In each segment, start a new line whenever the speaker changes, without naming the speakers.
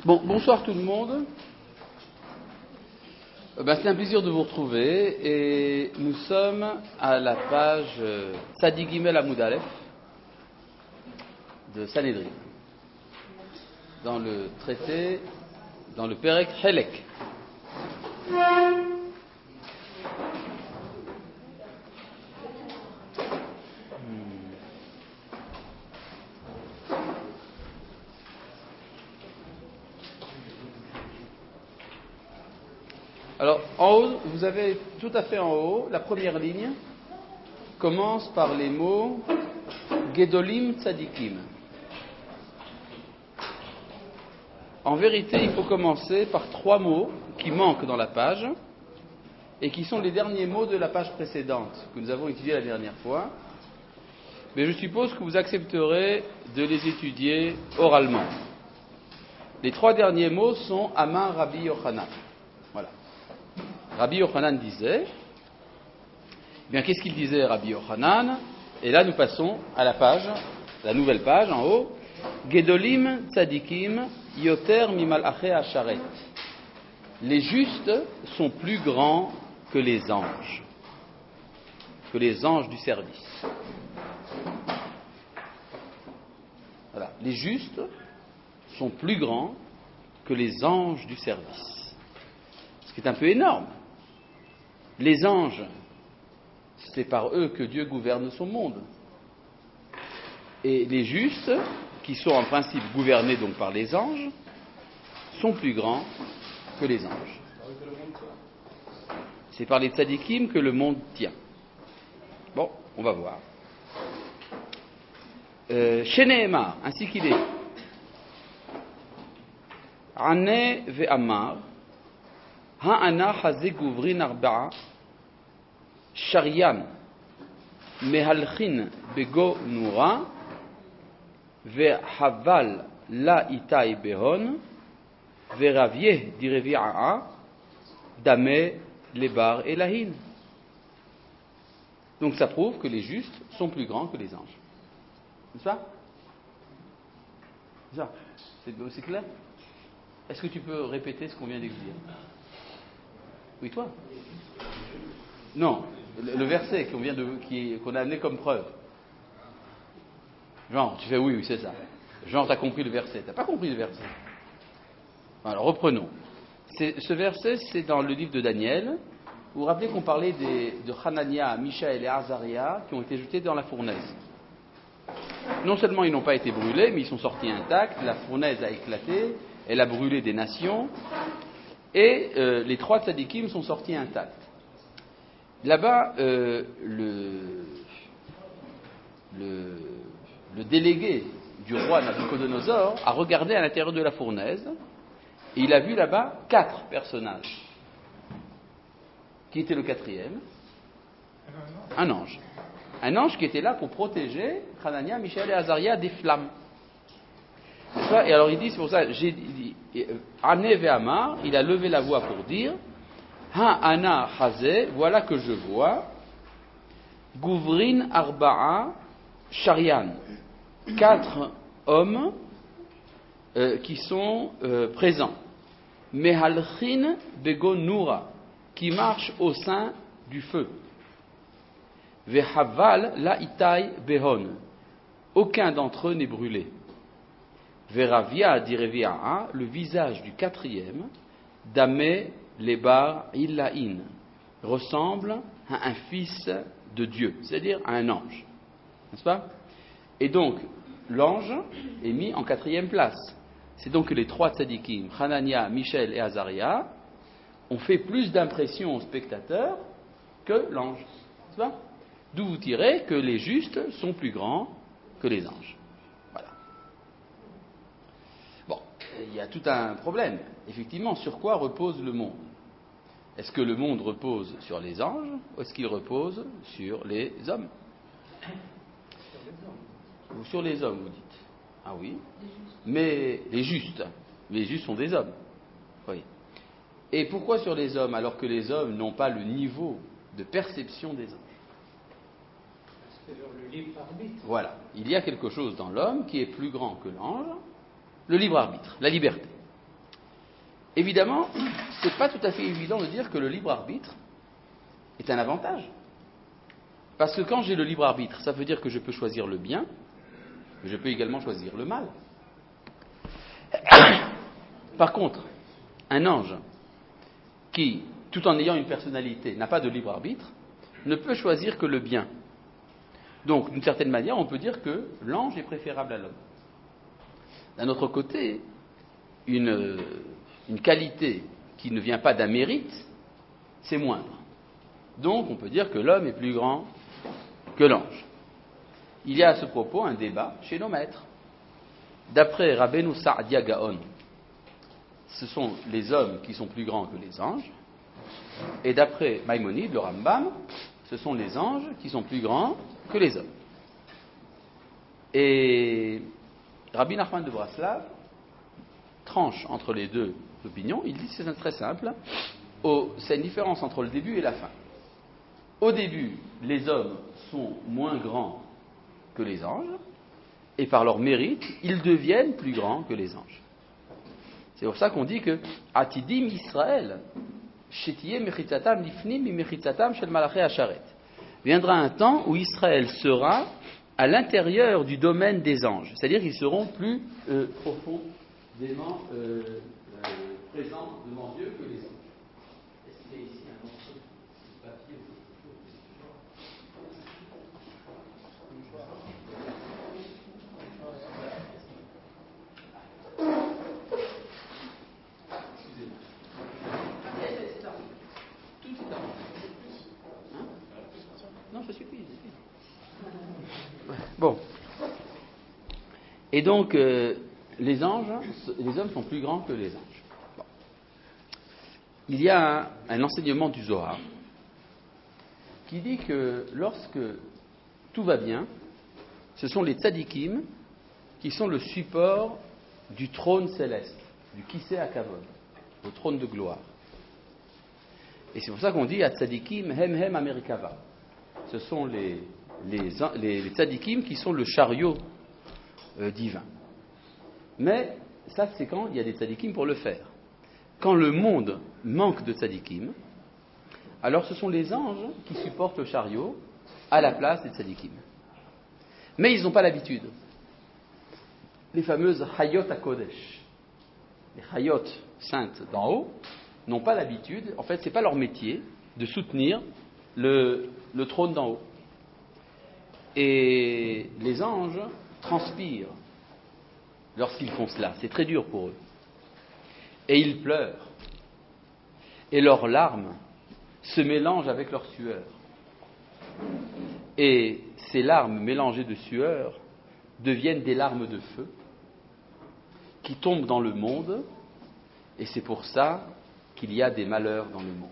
Bon, bonsoir tout le monde. C'est un plaisir de vous retrouver et nous sommes à la page Sadi Gimel Amoud Aleph de Sanhedrin, dans le traité, dans le Perek Helek. Alors, en haut, vous avez tout à fait en haut, la première ligne commence par les mots Gedolim Tzadikim. En vérité, il faut commencer par 3 mots qui manquent dans la page et qui sont les derniers mots de la page précédente que nous avons étudiée la dernière fois. Mais je suppose que vous accepterez de les étudier oralement. Les 3 derniers mots sont Amar Rabbi Yochanan. Voilà. Rabbi Yochanan disait, qu'est-ce qu'il disait Rabbi Yochanan? Et là nous passons à la page, la nouvelle page en haut, Gedolim Tzadikim Yoter Mimalachei Asharet. Les justes sont plus grands que les anges du service. Voilà. Les justes sont plus grands que les anges du service. Ce qui est un peu énorme. Les anges, c'est par eux que Dieu gouverne son monde. Et les justes, qui sont en principe gouvernés donc par les anges, sont plus grands que les anges. C'est par les tzadikim que le monde tient. Bon, on va voir. Shenehemar, ainsi qu'il est. Ane ve'amar, ha'ana haze guvrin arba'a, sharian, mehalchin bego nura, ve'haval la itai behon, ve'ravieh direvi'a, dame lebar elahin. Donc ça prouve que les justes sont plus grands que les anges. N'est-ce pas? C'est clair? Est-ce que tu peux répéter ce qu'on vient d'expliquer? Oui, toi? Non, le verset qu'on a amené comme preuve. Genre, tu fais oui, c'est ça. Genre, tu as compris le verset. Tu n'as pas compris le verset. Alors, reprenons. Ce verset, c'est dans le livre de Daniel. Vous vous rappelez qu'on parlait de Hanania, Mishaël et Azaria qui ont été jetés dans la fournaise. Non seulement ils n'ont pas été brûlés, mais ils sont sortis intacts. La fournaise a éclaté, elle a brûlé des nations. Et les 3 tzadikim sont sortis intacts. Là-bas, le délégué du roi Nabuchodonosor a regardé à l'intérieur de la fournaise et il a vu là-bas 4 personnages. Qui était le 4e? Un ange. Un ange qui était là pour protéger Hanania, Mishaël et Azaria des flammes. Et alors il dit, c'est pour ça, Ane ve'amar, il a levé la voix pour dire, Ha'ana hazeh, voilà que je vois, Guvrin arba'a sharian, 4 hommes qui sont présents. Mehalchin bego nura, qui marchent au sein du feu. Ve'haval la itai behon, aucun d'entre eux n'est brûlé. Veravia direvi'a, le visage du 4e, Dame lebar illahin, ressemble à un fils de Dieu, c'est-à-dire à un ange. N'est-ce pas? Et donc, l'ange est mis en 4e place. C'est donc que les 3 tzadikim, Hanania, Mishaël et Azaria, ont fait plus d'impression au spectateur que l'ange. N'est-ce pas? D'où vous tirez que les justes sont plus grands que les anges. Voilà. Bon, il y a tout un problème. Effectivement, sur quoi repose le monde? Est-ce que le monde repose sur les anges ou est-ce qu'il repose sur les hommes? Ou sur les hommes, vous dites. Ah oui. Mais les justes sont des hommes. Oui. Et pourquoi sur les hommes alors que les hommes n'ont pas le niveau de perception des anges?
Le libre arbitre.
Voilà. Il y a quelque chose dans l'homme qui est plus grand que l'ange, le libre arbitre, la liberté. Évidemment, ce n'est pas tout à fait évident de dire que le libre arbitre est un avantage. Parce que quand j'ai le libre arbitre, ça veut dire que je peux choisir le bien, mais je peux également choisir le mal. Par contre, un ange qui, tout en ayant une personnalité, n'a pas de libre arbitre, ne peut choisir que le bien. Donc, d'une certaine manière, on peut dire que l'ange est préférable à l'homme. D'un autre côté, une qualité qui ne vient pas d'un mérite, c'est moindre. Donc, on peut dire que l'homme est plus grand que l'ange. Il y a à ce propos un débat chez nos maîtres. D'après Rabbeinu Sa'adia Gaon, ce sont les hommes qui sont plus grands que les anges. Et d'après Maïmonide, le Rambam, ce sont les anges qui sont plus grands que les hommes. Et Rabbi Nachman de Braslav tranche entre les deux opinions. Il dit que c'est très simple. C'est une différence entre le début et la fin. Au début, les hommes sont moins grands que les anges, et par leur mérite, ils deviennent plus grands que les anges. C'est pour ça qu'on dit que Atidim Israël, Shetiye Mechitzatam Lifnim Mechitzatam Shel Malaché Asharet. Viendra un temps où Israël sera à l'intérieur du domaine des anges, c'est-à-dire qu'ils seront plus profondément présents devant Dieu que les anges. Est-ce qu'il y a ici un morceau de papier ou non, ça suffit. Bon. Et donc, les hommes sont plus grands que les anges. Bon. Il y a un enseignement du Zohar qui dit que lorsque tout va bien, ce sont les tzadikim qui sont le support du trône céleste, du Kiseh HaKavod, le trône de gloire. Et c'est pour ça qu'on dit à tzadikim hem hem Amerikava. Ce sont les tzadikim qui sont le chariot divin. Mais ça, c'est quand il y a des tzadikim pour le faire. Quand le monde manque de tzadikim, alors ce sont les anges qui supportent le chariot à la place des tzadikim. Mais ils n'ont pas l'habitude. Les fameuses Hayot HaKodesh, les Hayot saintes d'en haut, n'ont pas l'habitude, en fait, ce n'est pas leur métier de soutenir le trône d'en haut. Et les anges transpirent lorsqu'ils font cela. C'est très dur pour eux. Et ils pleurent. Et leurs larmes se mélangent avec leur sueur. Et ces larmes mélangées de sueur deviennent des larmes de feu qui tombent dans le monde. Et c'est pour ça qu'il y a des malheurs dans le monde.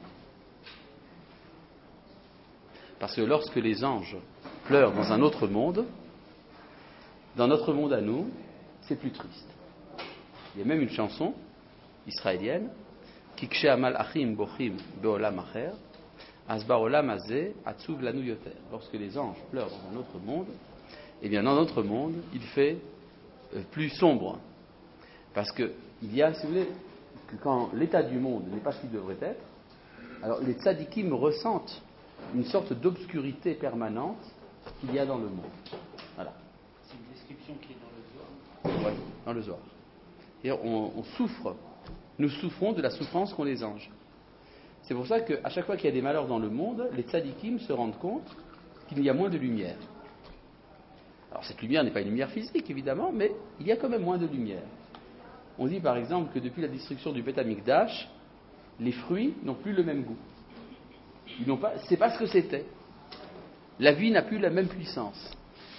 Parce que lorsque les anges pleurent dans un autre monde, dans notre monde à nous, c'est plus triste. Il y a même une chanson israélienne qui Kshe Amal Achim Bochim Beolam Acher Asba Olam Azeh Atzuv Lanu Yoter. Lorsque les anges pleurent dans un autre monde, eh bien dans notre monde, il fait plus sombre. Parce que il y a, si vous voulez, que quand l'état du monde n'est pas ce qu'il devrait être, alors les tzadikim ressentent une sorte d'obscurité permanente qu'il y a dans le monde. Voilà.
C'est une description qui est dans le Zohar.
Oui, dans le Zohar. Et on souffre, nous souffrons de la souffrance qu'ont les anges. C'est pour ça qu'à chaque fois qu'il y a des malheurs dans le monde, les tzadikim se rendent compte qu'il y a moins de lumière. Alors cette lumière n'est pas une lumière physique, évidemment, mais il y a quand même moins de lumière. On dit par exemple que depuis la destruction du Beth Amikdash, les fruits n'ont plus le même goût. C'est pas ce que c'était. La vie n'a plus la même puissance.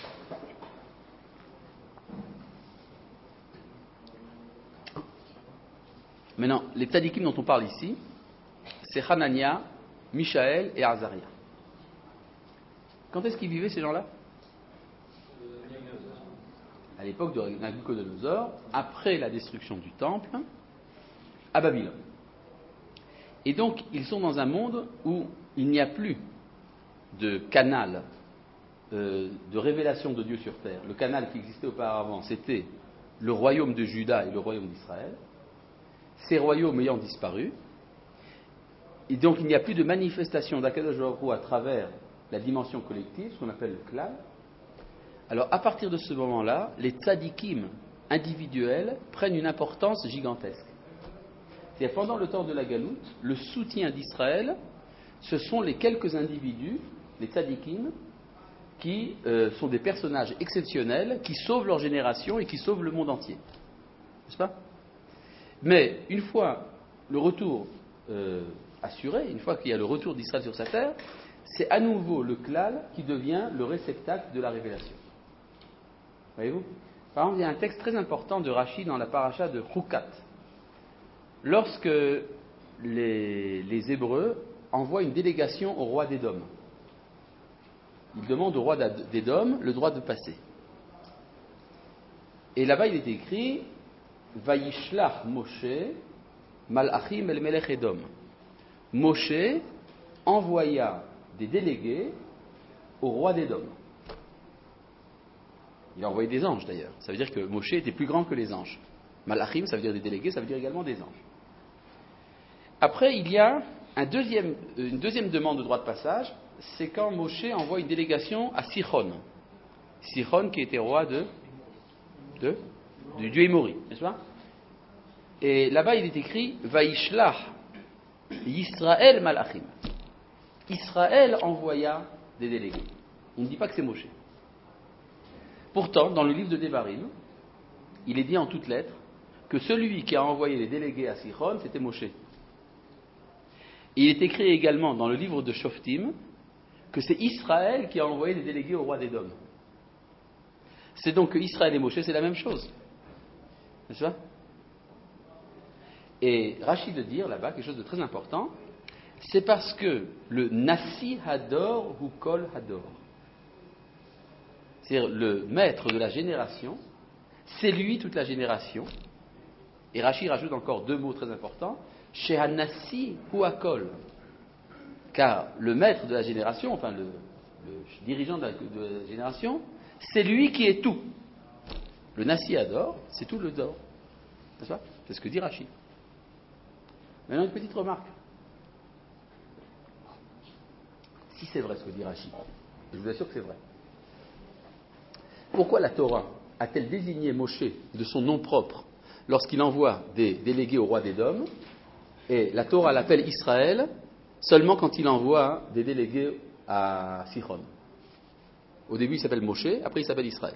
Maintenant, les tzadikim dont on parle ici, c'est Hanania, Mishaël et Azaria. Quand est-ce qu'ils vivaient ces gens-là? À l'époque de Nabuchodonosor, après la destruction du temple, à Babylone. Et donc, ils sont dans un monde où il n'y a plus de canal de révélation de Dieu sur terre. Le canal qui existait auparavant, c'était le royaume de Juda et le royaume d'Israël. ces royaumes ayant disparu, et donc il n'y a plus de manifestation d'Akadosh Baruch Hu à travers la dimension collective, ce qu'on appelle le klal. Alors à partir de ce moment-là, les tzadikim individuels prennent une importance gigantesque. C'est-à-dire pendant le temps de la Galoute, le soutien d'Israël, ce sont les quelques individus, les tzadikim, qui sont des personnages exceptionnels, qui sauvent leur génération et qui sauvent le monde entier. N'est-ce pas ? Mais une fois le retour assuré, une fois qu'il y a le retour d'Israël sur sa terre, c'est à nouveau le klal qui devient le réceptacle de la révélation. Voyez-vous ? Par exemple, il y a un texte très important de Rashi dans la paracha de Chukat. Lorsque les Hébreux envoient une délégation au roi d'Édom, ils demandent au roi d'Édom le droit de passer. Et là-bas, il est écrit Vayishlach Moshe Malachim el Melech Edom. Moshe envoya des délégués au roi d'Édom. Il a envoyé des anges d'ailleurs. Ça veut dire que Moshe était plus grand que les anges. Malachim, ça veut dire des délégués, ça veut dire également des anges. Après, il y a une deuxième demande de droit de passage, c'est quand Moshe envoie une délégation à Sichon. Sichon qui était roi du Émori, n'est-ce pas ? Et là-bas, il est écrit Vaishlach Yisraël Malachim. Israël envoya des délégués. On ne dit pas que c'est Moshe. Pourtant, dans le livre de Devarim, il est dit en toutes lettres que celui qui a envoyé les délégués à Sichon, c'était Moshe. Et il est écrit également dans le livre de Shoftim que c'est Israël qui a envoyé des délégués au roi d'Édom. C'est donc que Israël et Moshe, c'est la même chose. N'est-ce pas ? Et Rachid de dire là-bas quelque chose de très important, c'est parce que le Nasi Hador ou Kol Hador, c'est-à-dire le maître de la génération, c'est lui toute la génération. Et Rachid rajoute encore deux mots très importants, Shehanasi ou Akol. Car le maître de la génération, enfin le dirigeant de la génération, c'est lui qui est tout. Le Nasi Hador, c'est tout le Dor. N'est-ce pas ? C'est ce que dit Rachid. Maintenant, une petite remarque. Si c'est vrai ce que dit Rachid, je vous assure que c'est vrai. Pourquoi la Torah a-t-elle désigné Moshe de son nom propre lorsqu'il envoie des délégués au roi d'Édom, et la Torah l'appelle Israël seulement quand il envoie des délégués à Sichon? Au début, il s'appelle Moshe, après il s'appelle Israël.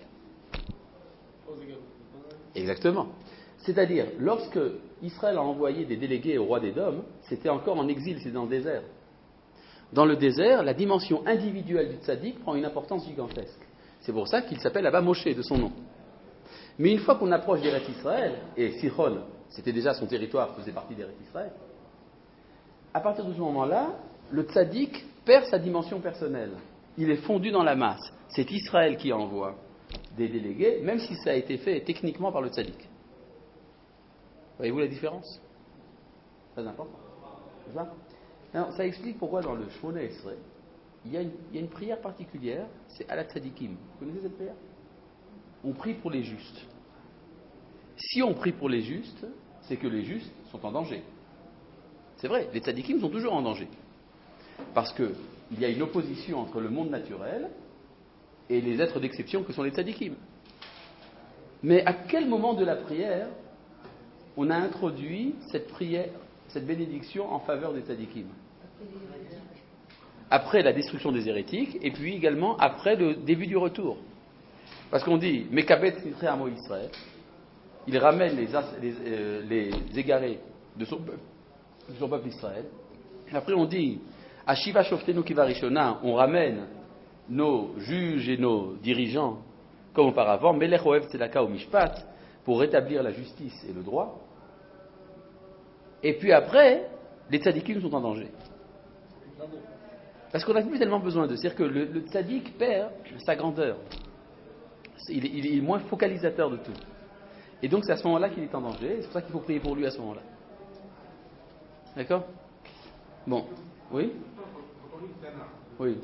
Exactement. C'est-à-dire, lorsque Israël a envoyé des délégués au roi d'Édom, c'était encore en exil, c'était dans le désert. Dans le désert, la dimension individuelle du tzaddik prend une importance gigantesque. C'est pour ça qu'il s'appelle là-bas Moshe, de son nom. Mais une fois qu'on approche d'Eretz Israël, et Sichon, c'était déjà son territoire, faisait partie d'Eretz Israël, à partir de ce moment-là, le tzaddik perd sa dimension personnelle. Il est fondu dans la masse. C'est Israël qui envoie des délégués, même si ça a été fait techniquement par le tzaddik. Voyez-vous la différence ? Très important. Alors, ça explique pourquoi dans le Shmona Esrei, il y a une prière particulière, c'est Alat Tzadikim. Vous connaissez cette prière ? On prie pour les justes. Si on prie pour les justes, c'est que les justes sont en danger. C'est vrai, les tzadikim sont toujours en danger. Parce qu'il y a une opposition entre le monde naturel et les êtres d'exception que sont les tzadikim. Mais à quel moment de la prière on a introduit cette prière, cette bénédiction en faveur des tzadikim? Après la destruction des hérétiques, et puis également après le début du retour. Parce qu'on dit Mekabet Nitre Amo Israël, il ramène les égarés de son peuple Israël. Et après on dit Ashiva Shoftenu Kiva Rishona, on ramène nos juges et nos dirigeants comme auparavant, Melech Oev Tzedaka ou Mishpat, pour rétablir la justice et le droit. Et puis après, les tzadikim sont en danger. Parce qu'on n'a plus tellement besoin d'eux. C'est-à-dire que le tzadik perd sa grandeur. Il est moins focalisateur de tout. Et donc c'est à ce moment-là qu'il est en danger. C'est pour ça qu'il faut prier pour lui à ce moment-là. D'accord ? Bon. Oui ? Oui.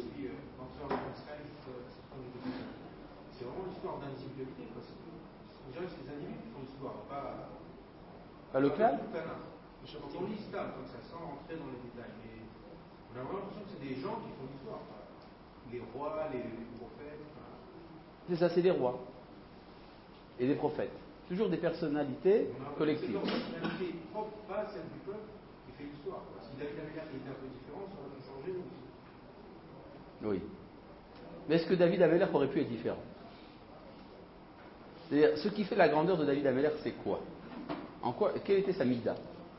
C'est vraiment l'histoire d'individualité. Déjà, c'est les individus qui font l'histoire, pas
Pas le clan?
Quand on lit ça, comme ça, sans rentrer dans les détails, mais on a vraiment l'impression que c'est des gens qui font l'histoire. Les rois, les prophètes.
C'est ça, c'est des rois et des prophètes. Toujours des personnalités collectives.
C'est leur personnalité propre, pas celle du peuple, qui fait l'histoire. Si David Ameller était un peu différent, ça aurait changé aussi.
Oui. Mais est-ce que David Ameller aurait pu être différent? C'est-à-dire, ce qui fait la grandeur de David Ameller, c'est quoi? Quelle était sa mida?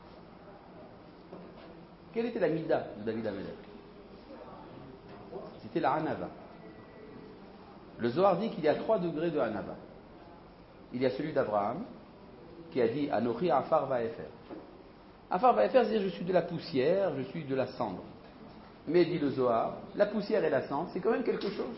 Quelle était la mida de David Ameller? C'était la Hanava. Le Zohar dit qu'il y a 3 degrés de Hanava. Il y a celui d'Abraham, qui a dit Anochi Afar Vaefer. Afar Vaefer, c'est-à-dire je suis de la poussière, je suis de la cendre. Mais, dit le Zohar, la poussière et la cendre, c'est quand même quelque chose.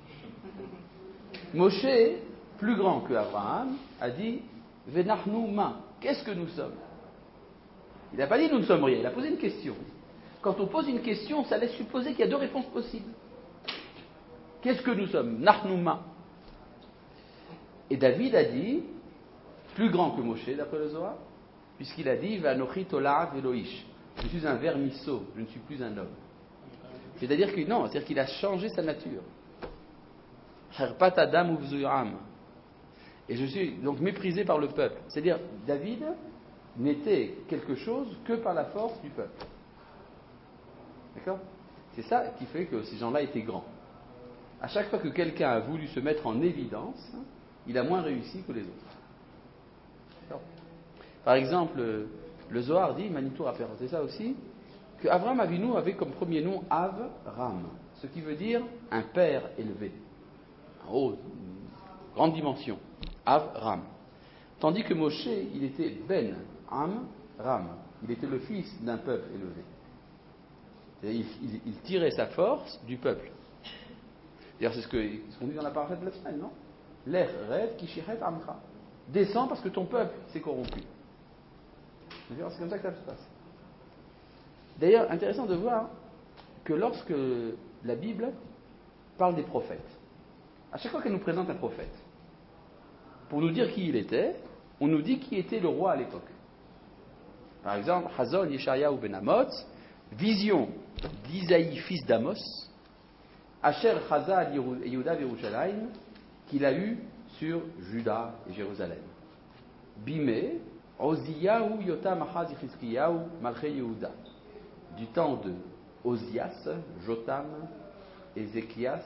Moshe, plus grand que Abraham, a dit Venachnu ma. Qu'est-ce que nous sommes? Il n'a pas dit nous ne sommes rien, il a posé une question. Quand on pose une question, ça laisse supposer qu'il y a 2 réponses possibles. Qu'est-ce que nous sommes? Nachnu ma. Et David a dit, plus grand que Moshe, d'après le Zohar, puisqu'il a dit Vanochi tola'at veloish. Je suis un vermisseau, je ne suis plus un homme. C'est-à-dire que non, c'est-à-dire qu'il a changé sa nature. Herpat adam uvzuram. Et je suis donc méprisé par le peuple. C'est-à-dire, David n'était quelque chose que par la force du peuple. D'accord? C'est ça qui fait que ces gens-là étaient grands. À chaque fois que quelqu'un a voulu se mettre en évidence, il a moins réussi que les autres. D'accord? Par exemple, le Zohar dit, Manitou a présenté ça aussi, que Avraham Avinu avait comme premier nom Av-Ram, ce qui veut dire un père élevé, en haut, grande dimension, Av-Ram. Tandis que Moshe, il était Ben Am-Ram, il était le fils d'un peuple élevé. Il tirait sa force du peuple. D'ailleurs, c'est ce qu'on dit dans la parasha de la semaine, non? L'er rêve qui shiret amcha. Descends parce que ton peuple s'est corrompu. C'est comme ça que ça se passe. D'ailleurs, intéressant de voir que lorsque la Bible parle des prophètes, à chaque fois qu'elle nous présente un prophète, pour nous dire qui il était, on nous dit qui était le roi à l'époque. Par exemple, Hazon Yeshayahu ben Amot, vision d'Isaïe, fils d'Amos, Asher Chaza Yehuda Yerushalayim, qu'il a eu sur Juda et Jérusalem. Bimé, Oziyahu Yotam Achaz Yichizkiyahu Malche Yehuda. Du temps de Ozias, Jotam, Ézéchias,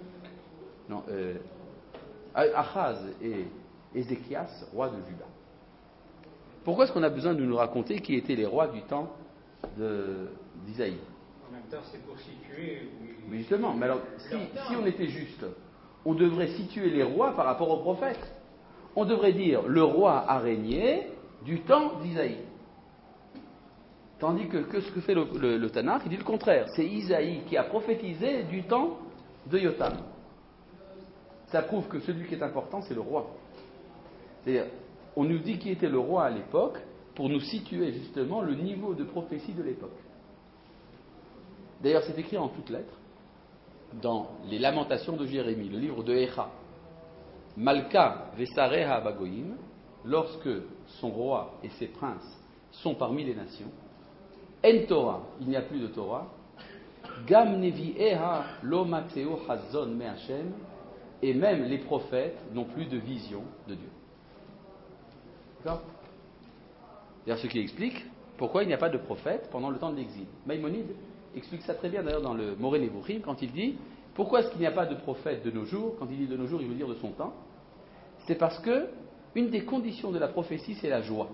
Achaz et Ézéchias, roi de Juda. Pourquoi est-ce qu'on a besoin de nous raconter qui étaient les rois du temps d'Isaïe?
En même temps, c'est pour situer.
Mais justement, mais alors, si on était juste, on devrait situer les rois par rapport aux prophètes. On devrait dire le roi a régné du temps d'Isaïe. Tandis que ce que fait le Tanakh, il dit le contraire. C'est Isaïe qui a prophétisé du temps de Yotam. Ça prouve que celui qui est important, c'est le roi. C'est-à-dire, on nous dit qui était le roi à l'époque pour nous situer justement le niveau de prophétie de l'époque. D'ailleurs, c'est écrit en toutes lettres dans les Lamentations de Jérémie, le livre de Echa. Malka Vesareha Bagoïm, lorsque son roi et ses princes sont parmi les nations, En Torah, il n'y a plus de Torah, Gam Nevi'eha Lo Matseo Hazon Me Hashem, et même les prophètes n'ont plus de vision de Dieu. D'accord? D'ailleurs, ce qui explique pourquoi il n'y a pas de prophète pendant le temps de l'exil. Maïmonide explique ça très bien d'ailleurs dans le Moré Nevuchim, quand il dit pourquoi est-ce qu'il n'y a pas de prophète de nos jours. Quand il dit de nos jours, il veut dire de son temps. C'est parce que une des conditions de la prophétie, c'est la joie.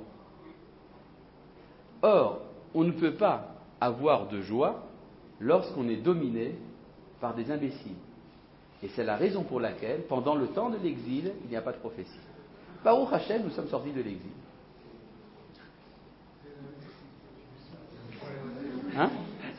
Or, on ne peut pas avoir de joie lorsqu'on est dominé par des imbéciles. Et c'est la raison pour laquelle, pendant le temps de l'exil, il n'y a pas de prophétie. Baruch Hashem, nous sommes sortis de l'exil. Hein?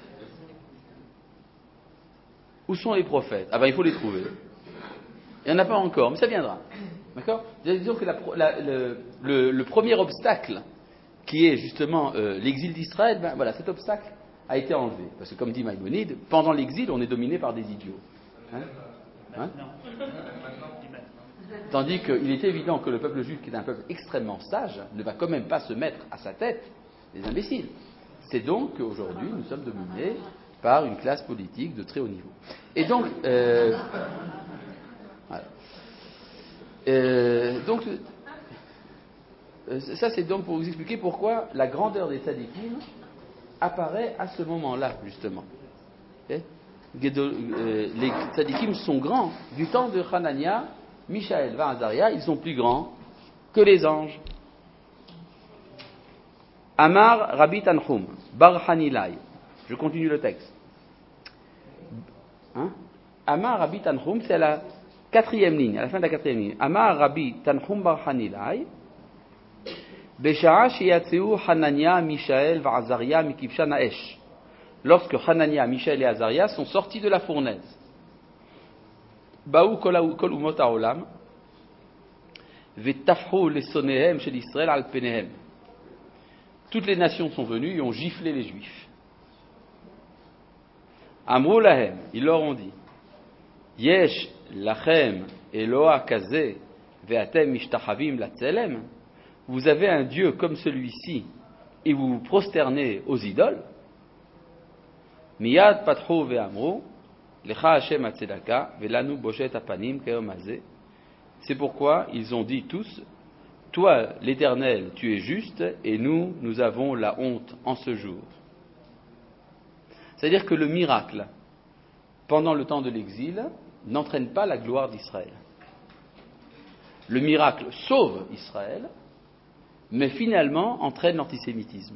Où sont les prophètes? Ah ben il faut les trouver. Il n'y en a pas encore, mais ça viendra. D'accord? Disons que le premier obstacle, qui est justement l'exil d'Israël, ben voilà, cet obstacle a été enlevé. Parce que comme dit Maïmonide, pendant l'exil, on est dominé par des idiots. Hein? Hein? Tandis qu'il est évident que le peuple juif, qui est un peuple extrêmement sage, ne va quand même pas se mettre à sa tête des imbéciles. C'est donc qu'aujourd'hui, nous sommes dominés par une classe politique de très haut niveau. Et donc, voilà. Ça c'est donc pour vous expliquer pourquoi la grandeur des tzadikim apparaît à ce moment-là, justement. Okay? Les tzadikim sont grands. Du temps de Hanania, Mishaël, Azaria, ils sont plus grands que les anges. Amar Rabbi Tanchum, Bar Hanilai. Je continue le texte. Amar Rabbi Tanchum, c'est à la 4e ligne, à la fin de la 4e ligne. Amar Rabbi Tanchum Bar Hanilai, Besha'a shiyatzeu Hanania, Mishaël, Azaria, Mikibshan Haesh. Lorsque Hanania, Mishaël et Azaria sont sortis de la fournaise. Baou kol umot haolam, Vetafhu lesonehem shel Israël al penehem. Toutes les nations sont venues et ont giflé les Juifs. Amrou lahem, ils leur ont dit, Yesh lachem Eloah kazeh ve'atem mishtachavim latzelem. Vous avez un Dieu comme celui-ci et vous vous prosternez aux idoles. Miyad patchou ve'amrou lecha Hashem atzedaka ve'lanu boshet apanim kayom hazeh. C'est pourquoi ils ont dit tous, toi, l'Éternel, tu es juste, et nous, nous avons la honte en ce jour. C'est-à-dire que le miracle, pendant le temps de l'exil, n'entraîne pas la gloire d'Israël. Le miracle sauve Israël, mais finalement entraîne l'antisémitisme.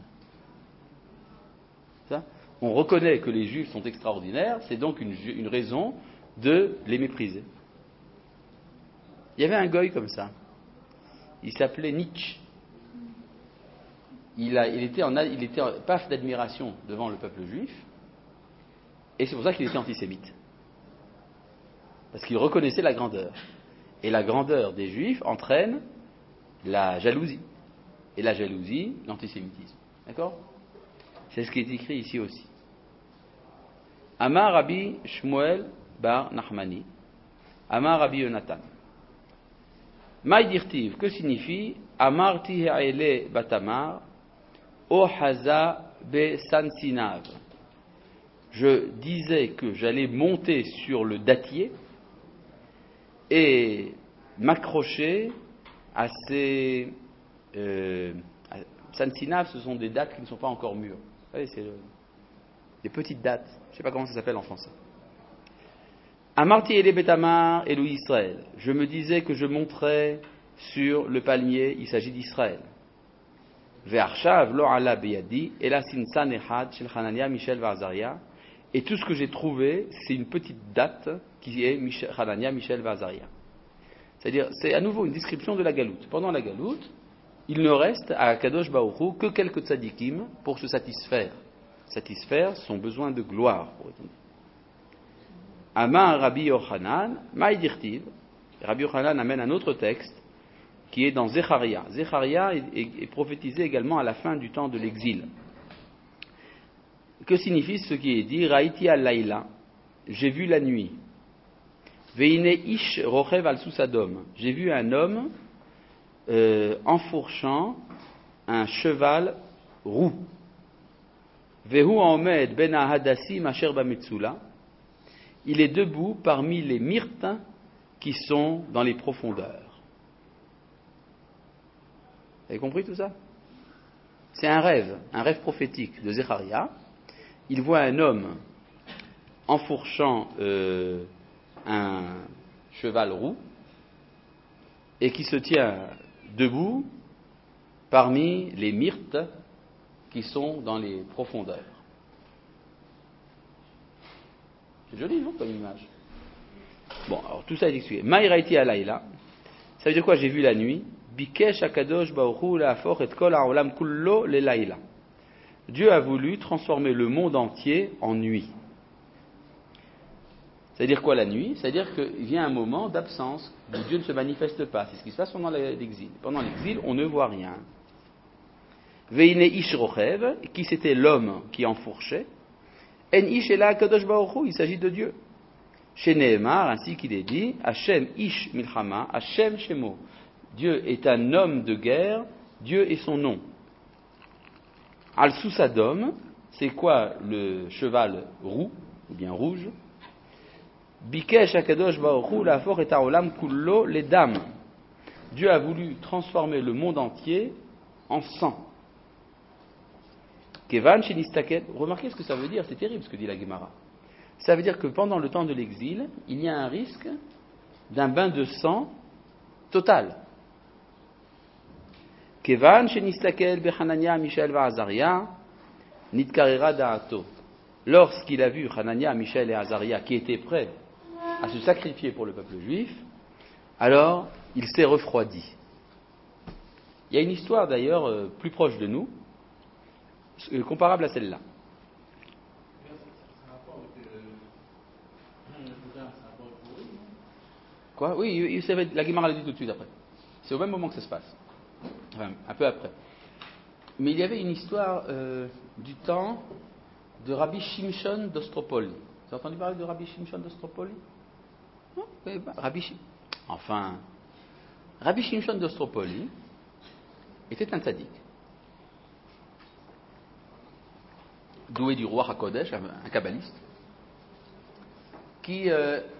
Ça, on reconnaît que les Juifs sont extraordinaires, c'est donc une raison de les mépriser. Il y avait un goy comme ça. Il s'appelait Nietzsche. Il était en paf d'admiration devant le peuple juif, et c'est pour ça qu'il était antisémite. Parce qu'il reconnaissait la grandeur. Et la grandeur des juifs entraîne la jalousie. Et la jalousie, l'antisémitisme. D'accord ? C'est ce qui est écrit ici aussi. Amar Rabbi Shmuel bar Nachmani, Amar Rabbi Yonatan. Maïdirtiv, que signifie Amarti ha'ele batamar, o haza be sansinav. Je disais que j'allais monter sur le dattier et m'accrocher à ces sansinav, ce sont des dattes qui ne sont pas encore mûres. Vous savez, c'est des petites dattes. Je ne sais pas comment ça s'appelle en français. Amarti ele betamar elou Israël. Je me disais que je monterais sur le palmier, il s'agit d'Israël. Ve'arshav lo ala beyadi ela sinsan echad shel Hanania, Mishaël ve'Azaria. Et tout ce que j'ai trouvé, c'est une petite date qui est Hanania, Mishaël ve'Azaria. C'est-à-dire, c'est à nouveau une description de la galoute. Pendant la galoute, il ne reste à Kadosh Baruch Hu que quelques tzadikim pour se satisfaire son besoin de gloire, pourrait-on dire. Amar Rabbi Yochanan, Maïdirtiv. Rabbi Yochanan amène un autre texte qui est dans Zecharia. Zecharia est prophétisé également à la fin du temps de l'exil. Que signifie ce qui est dit Raïti al-Laïla, j'ai vu la nuit. Veine ish rochev al susadom, j'ai vu un homme enfourchant un cheval roux. Vehu omed ben ahadassim asher bametsula. Il est debout parmi les myrtes qui sont dans les profondeurs. Vous avez compris tout ça ? C'est un rêve prophétique de Zecharia. Il voit un homme enfourchant un cheval roux et qui se tient debout parmi les myrtes qui sont dans les profondeurs. C'est joli, non, comme image. Bon, alors tout ça est expliqué. Maïraïti alayla, ça veut dire quoi ? J'ai vu la nuit. Bikesh akadosh baruchu la'afor et kol ha'olam kullo lelayla. Dieu a voulu transformer le monde entier en nuit. C'est-à-dire quoi la nuit ? C'est-à-dire qu'il vient un moment d'absence où Dieu ne se manifeste pas. C'est ce qui se passe pendant l'exil. Pendant l'exil, on ne voit rien. Veine ish rochev, qui c'était l'homme qui enfourchait. En ish ela kadosh baruchu, il s'agit de Dieu. Chez Nehemar, ainsi qu'il est dit, Hachem ish milchama, Hachem shemo. Dieu est un homme de guerre, Dieu est son nom. Al Susadom, c'est quoi le cheval roux, ou bien rouge? Bikesh Akadosh Baruch Lafor et Taolam Kullo les dames. Dieu a voulu transformer le monde entier en sang. Kevan Shenistaket. Remarquez ce que ça veut dire, c'est terrible ce que dit la Gemara. Ça veut dire que pendant le temps de l'exil, il y a un risque d'un bain de sang total. Kevan Shenistaket Bechanania Michel Vazaria Nitkarera Da'ato. Lorsqu'il a vu Hanania, Michel et Azaria qui étaient prêts à se sacrifier pour le peuple juif, alors il s'est refroidi. Il y a une histoire d'ailleurs plus proche de nous, comparable à celle-là. Quoi? Oui, la Guimara l'a dit tout de suite après. C'est au même moment que ça se passe. Enfin, un peu après. Mais il y avait une histoire du temps de Rabbi Shimshon d'Ostropoli. Vous avez entendu parler de Rabbi Shimshon d'Ostropoli? Non? Rabbi Shimshon d'Ostropoli était un tzaddik, doué du roi HaKodesh, un kabbaliste, qui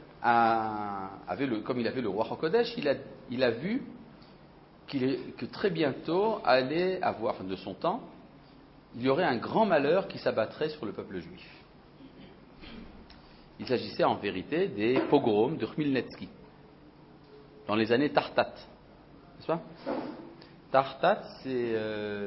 comme il avait le roi HaKodesh, il a vu que très bientôt allait avoir, de son temps, il y aurait un grand malheur qui s'abattrait sur le peuple juif. Il s'agissait en vérité des pogroms de Khmelnytsky, dans les années Tartat. N'est-ce pas? Tartat, c'est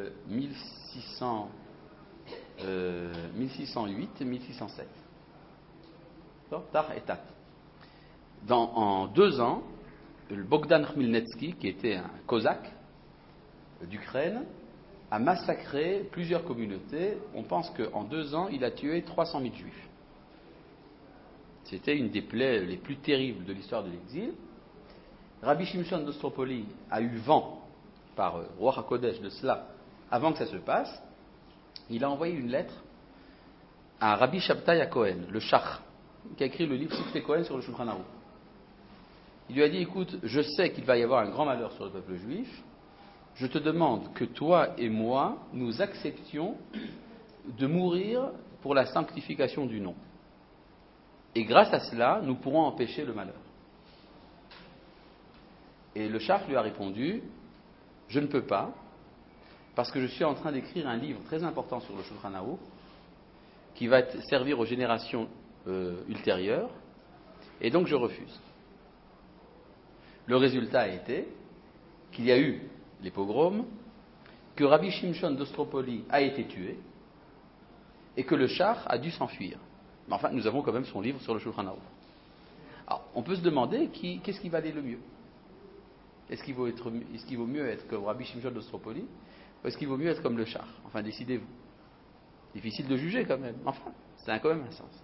1608 et 1607. Tar et Tat. En 2 ans, le Bogdan Khmelnytsky, qui était un cosaque d'Ukraine, a massacré plusieurs communautés. On pense qu'en 2 ans, il a tué 300 000 juifs. C'était une des plaies les plus terribles de l'histoire de l'exil. Rabbi Shimshon d'Ostropoli a eu vent par roi HaKodesh de cela avant que ça se passe. Il a envoyé une lettre à Rabbi Shabtai Cohen, le Shach, qui a écrit le livre Sifrei Cohen sur le Shulchan Aruch. Il lui a dit, écoute, je sais qu'il va y avoir un grand malheur sur le peuple juif, je te demande que toi et moi, nous acceptions de mourir pour la sanctification du nom. Et grâce à cela, nous pourrons empêcher le malheur. Et le Shach lui a répondu, je ne peux pas, parce que je suis en train d'écrire un livre très important sur le Shulchan Aruch, qui va servir aux générations ultérieures, et donc je refuse. Le résultat a été qu'il y a eu les pogroms, que Rabbi Shimshon d'Ostropoli a été tué, et que le Shach a dû s'enfuir. Mais enfin, nous avons quand même son livre sur le Shulchan Aruch. Alors, on peut se demander qu'est-ce qui valait le mieux. Est-ce qu'il vaut mieux être comme Rabbi Shimshon d'Ostropoli, ou est-ce qu'il vaut mieux être comme le Shach? Enfin, décidez-vous. Difficile de juger quand même. Enfin, c'est quand même un sens.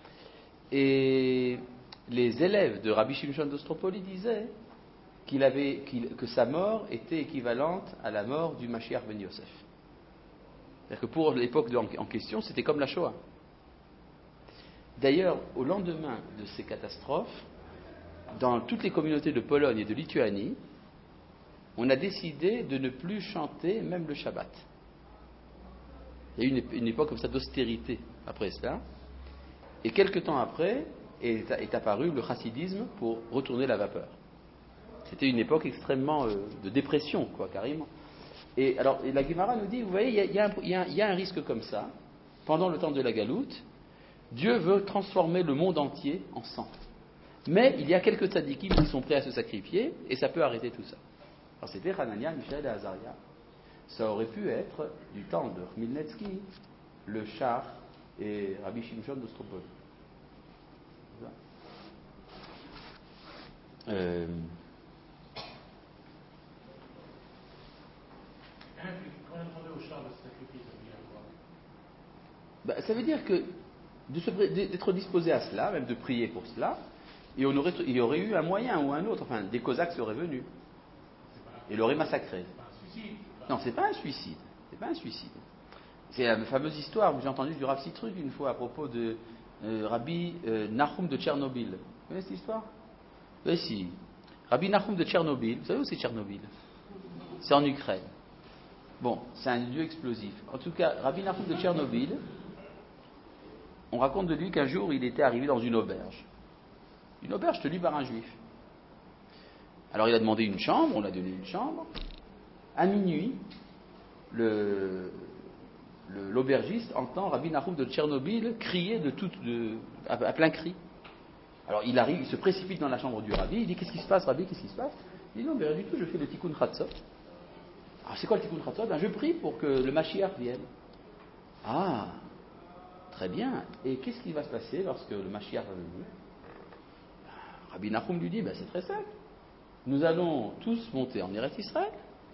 Et les élèves de Rabbi Shimshon d'Ostropoli disaient que sa mort était équivalente à la mort du Mashiach ben Yosef. C'est-à-dire que pour l'époque en question, c'était comme la Shoah. D'ailleurs, au lendemain de ces catastrophes, dans toutes les communautés de Pologne et de Lituanie, on a décidé de ne plus chanter même le Shabbat. Il y a eu une époque comme ça d'austérité après cela. Et quelque temps après est apparu le chassidisme pour retourner la vapeur. C'était une époque extrêmement de dépression, quoi, carrément. Et alors, la Gemara nous dit, vous voyez, il y a un risque comme ça. Pendant le temps de la Galoute, Dieu veut transformer le monde entier en sang. Mais il y a quelques tzadikim qui sont prêts à se sacrifier, et ça peut arrêter tout ça. Alors c'était Hanania, Michel et Azaria. Ça aurait pu être du temps de Khmelnytsky, le Shach et Rabbi Shimshon d'Ostropoli.
Quand on a demandé au Shach de se sacrifier, ça veut dire quoi?
Ça veut dire que d'être disposé à cela, même de prier pour cela, et il y aurait eu un moyen ou un autre. Enfin, des Cosaques seraient venus et l'auraient massacré.
C'est pas un suicide.
Non, c'est pas un suicide. C'est pas un suicide. C'est la fameuse histoire que j'ai entendue du Rav Sitrug une fois à propos de Rabbi Nahum de Tchernobyl. Vous connaissez cette histoire? Oui, si. Rabbi Nachum de Tchernobyl, vous savez où c'est Tchernobyl? C'est en Ukraine. Bon, c'est un lieu explosif. En tout cas, Rabbi Nachum de Tchernobyl, on raconte de lui qu'un jour il était arrivé dans une auberge. Une auberge tenue par un juif. Alors il a demandé une chambre, on lui a donné une chambre. À minuit, l'aubergiste entend Rabbi Nachum de Tchernobyl crier à plein cri. Alors il arrive, il se précipite dans la chambre du Rabbi, il dit qu'est-ce qui se passe Rabbi, qu'est-ce qui se passe? Il dit non mais rien du tout, je fais le Tikkun Chatzot. Alors c'est quoi le Tikkun Chatzot? Je prie pour que le Mashiach vienne. Ah, très bien. Et qu'est-ce qui va se passer lorsque le Mashiach va venir? Rabbi Nachum lui dit c'est très simple. Nous allons tous monter en Eretz Israël.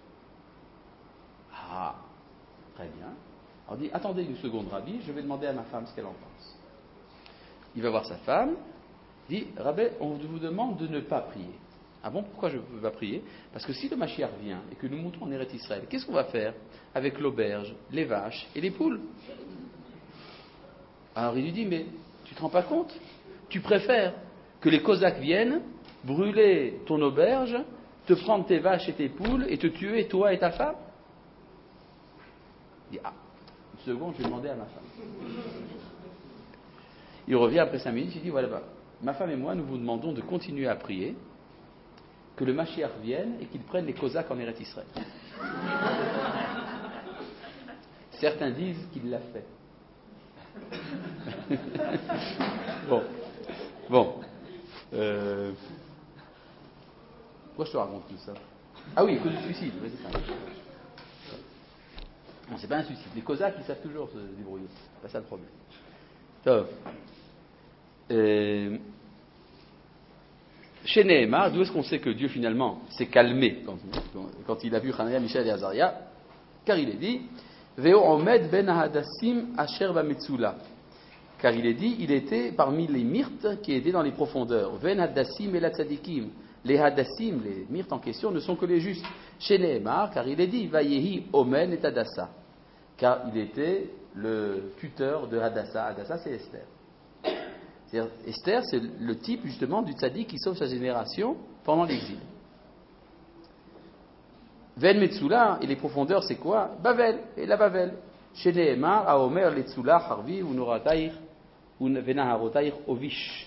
Ah, très bien. Alors il dit, attendez une seconde, Rabbi, je vais demander à ma femme ce qu'elle en pense. Il va voir sa femme, il dit, Rabbi, on vous demande de ne pas prier. Ah bon, pourquoi je ne peux pas prier? Parce que si le Mashiach vient et que nous montons en Eretz Israël, qu'est-ce qu'on va faire avec l'auberge, les vaches et les poules? Alors il lui dit, mais tu ne te rends pas compte? Tu préfères que les Cosaques viennent brûler ton auberge, te prendre tes vaches et tes poules et te tuer toi et ta femme? Il dit, une seconde, je vais demander à ma femme. Il revient après 5 minutes, il dit, voilà, ma femme et moi, nous vous demandons de continuer à prier, que le Mashiach vienne et qu'il prenne les Cosaques en Eretz Israël. Certains disent qu'il l'a fait. Bon. Pourquoi je te raconte tout ça? Ah oui, cause du suicide. Oui, c'est ça. Non, c'est pas un suicide. Les Cosaques, ils savent toujours se débrouiller. C'est pas ça le problème. Chez Nehemar, d'où est-ce qu'on sait que Dieu finalement s'est calmé quand il a vu Hanania, Mishaël et Azaria? Car il est dit Veo omed ben hadassim asher b'metzula. Car il est dit, il était parmi les myrtes qui étaient dans les profondeurs. Ven hadassim et la tzadikim. Les hadassim, les myrtes en question, ne sont que les justes. Chez Nehemar, car il est dit Vayehi omen et Hadassa. Car il était le tuteur de Hadassa. Hadassa, c'est Esther. C'est-à-dire, Esther, c'est le type justement du tzaddik qui sauve sa génération pendant l'exil. Ven Metzula, et les profondeurs, c'est quoi? Bavel, et la Bavel. Chez Nehemar, Aomer, Letzula, Harvi, Unorataïr, Venaharotaïr, Ovish.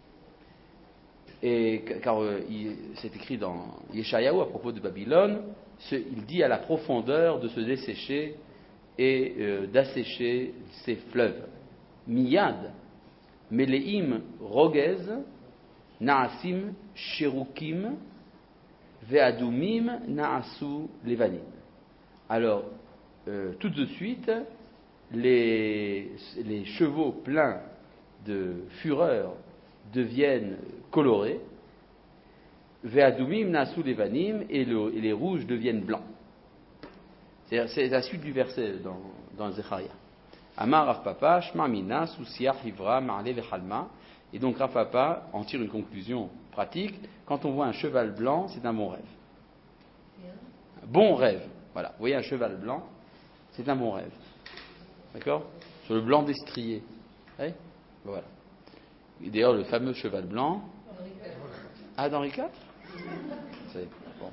Et car c'est écrit dans Yeshayahu à propos de Babylone, il dit à la profondeur de se dessécher et d'assécher ses fleuves. Miyad, Meleim, Rogez, Naasim, Sherukim, Ve'adumim, Naasu, Levanim. Alors, tout de suite, les chevaux pleins de fureur deviennent colorés, Ve'adumim, Naasu, Levanim, et les rouges deviennent blancs. C'est la suite du verset dans Zecharia. Amar Rav Papa, Shma Mina, Sousia, Hivra, Marle, Vechalma. Et donc Rav Papa en tire une conclusion pratique. Quand on voit un cheval blanc, c'est un bon rêve. Un bon rêve. Voilà. Vous voyez un cheval blanc, c'est un bon rêve. D'accord? Sur le blanc destrier. Ouais? Voilà. Et d'ailleurs, le fameux cheval blanc. Ah, d'Henri IV? C'est bon.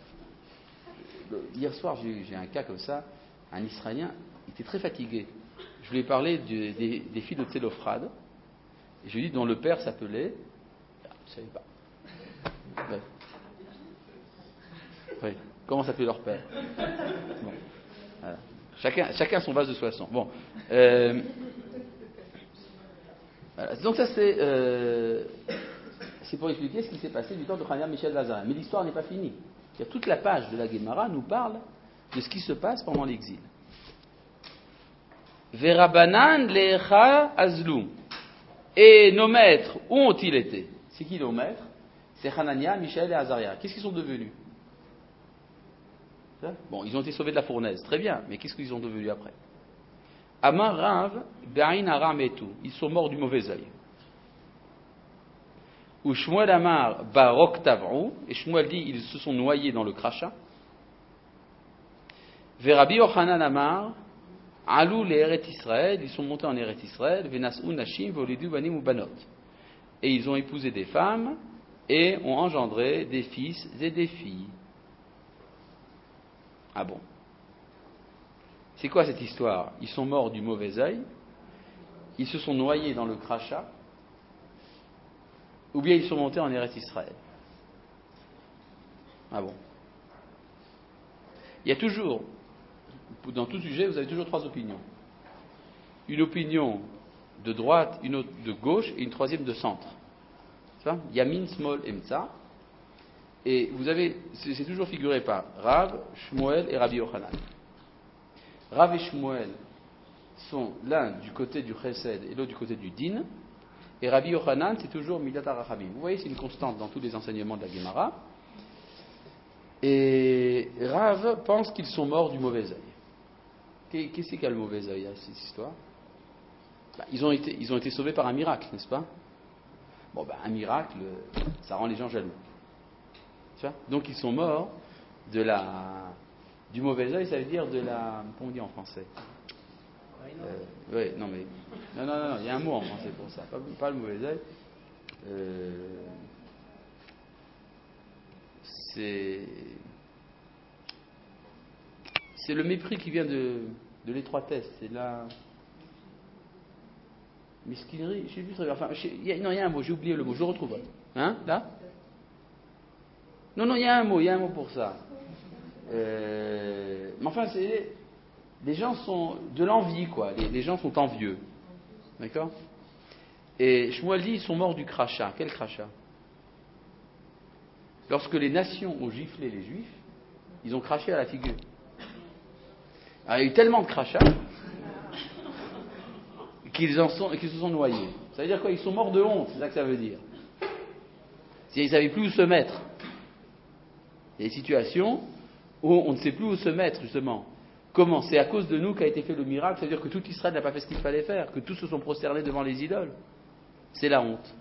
Hier soir, j'ai un cas comme ça. Un Israélien, il était très fatigué. Je lui ai parlé des filles de Télophrade. Et je lui ai dit dont le père s'appelait. Je ne savais pas. Ouais. Ouais. Comment s'appelait leur père? Bon. Voilà. Chacun son vase de soissons. Bon. Voilà. Donc ça c'est pour expliquer ce qui s'est passé du temps de Hanania, Mishaël et Azaria. Mais l'histoire n'est pas finie. Toute la page de la Gemara nous parle de ce qui se passe pendant l'exil. Verabanan lecha azlum. Et nos maîtres, où ont-ils été? C'est qui nos maîtres? C'est Hanania, Mishaël et Azaria. Qu'est-ce qu'ils sont devenus? Bon, ils ont été sauvés de la fournaise, très bien, mais qu'est-ce qu'ils sont devenus après? Amar Rav, Be'ain Aram et tout. Ils sont morts du mauvais œil. Ou Shmuel Amar, Barok Tavrou, et Shmuel dit, ils se sont noyés dans le crachat. Verabi Yochanan Amar, Alou les Eret Israël, ils sont montés en Eret Israël, Venasou Nashim, Volidu Banim ou Banot. et ils ont épousé des femmes et ont engendré des fils et des filles. Ah bon? C'est quoi cette histoire? Ils sont morts du mauvais œil, ils se sont noyés dans le crachat, ou bien ils sont montés en Eretz Israël. Ah bon? Il y a toujours, dans tout sujet, vous avez toujours trois opinions. Une opinion de droite, une autre de gauche et une troisième de centre. C'est ça? Yamin, Smol, Emtsa. Et vous avez, c'est toujours figuré par Rav, Shmuel et Rabbi Yochanan. Rav et Shmuel sont l'un du côté du Chesed et l'autre du côté du Din. Et Rabbi Yochanan, c'est toujours Midat HaRachamim. Vous voyez, c'est une constante dans tous les enseignements de la Gemara. Et Rav pense qu'ils sont morts du mauvais œil. Qu'est-ce qu'il y a le mauvais œil à cette histoire? Ils ont été sauvés par un miracle, n'est-ce pas? Bon, un miracle, ça rend les gens jaloux. Tu vois? Donc ils sont morts du mauvais œil, ça veut dire comment on dit en français? Oui, non, mais. Non, il y a un mot en français pour ça, pas le mauvais œil. C'est le mépris qui vient de l'étroitesse, c'est la mesquinerie, je sais plus très bien. Enfin, il y a un mot, j'ai oublié le mot, je le retrouve. Hein, là? Non, il y a un mot pour ça. Mais enfin, les gens sont de l'envie, quoi. Les gens sont envieux. D'accord? Et Shmuel dit, ils sont morts du crachat. Quel crachat? Lorsque les nations ont giflé les juifs, ils ont craché à la figure. Alors, il y a eu tellement de crachats qu'ils se sont noyés. Ça veut dire quoi? Ils sont morts de honte, c'est ça que ça veut dire. Ils ne savaient plus où se mettre. Il y a des situations où on ne sait plus où se mettre, justement. Comment? C'est à cause de nous qu'a été fait le miracle, c'est-à-dire que tout Israël n'a pas fait ce qu'il fallait faire, que tous se sont prosternés devant les idoles. C'est la honte.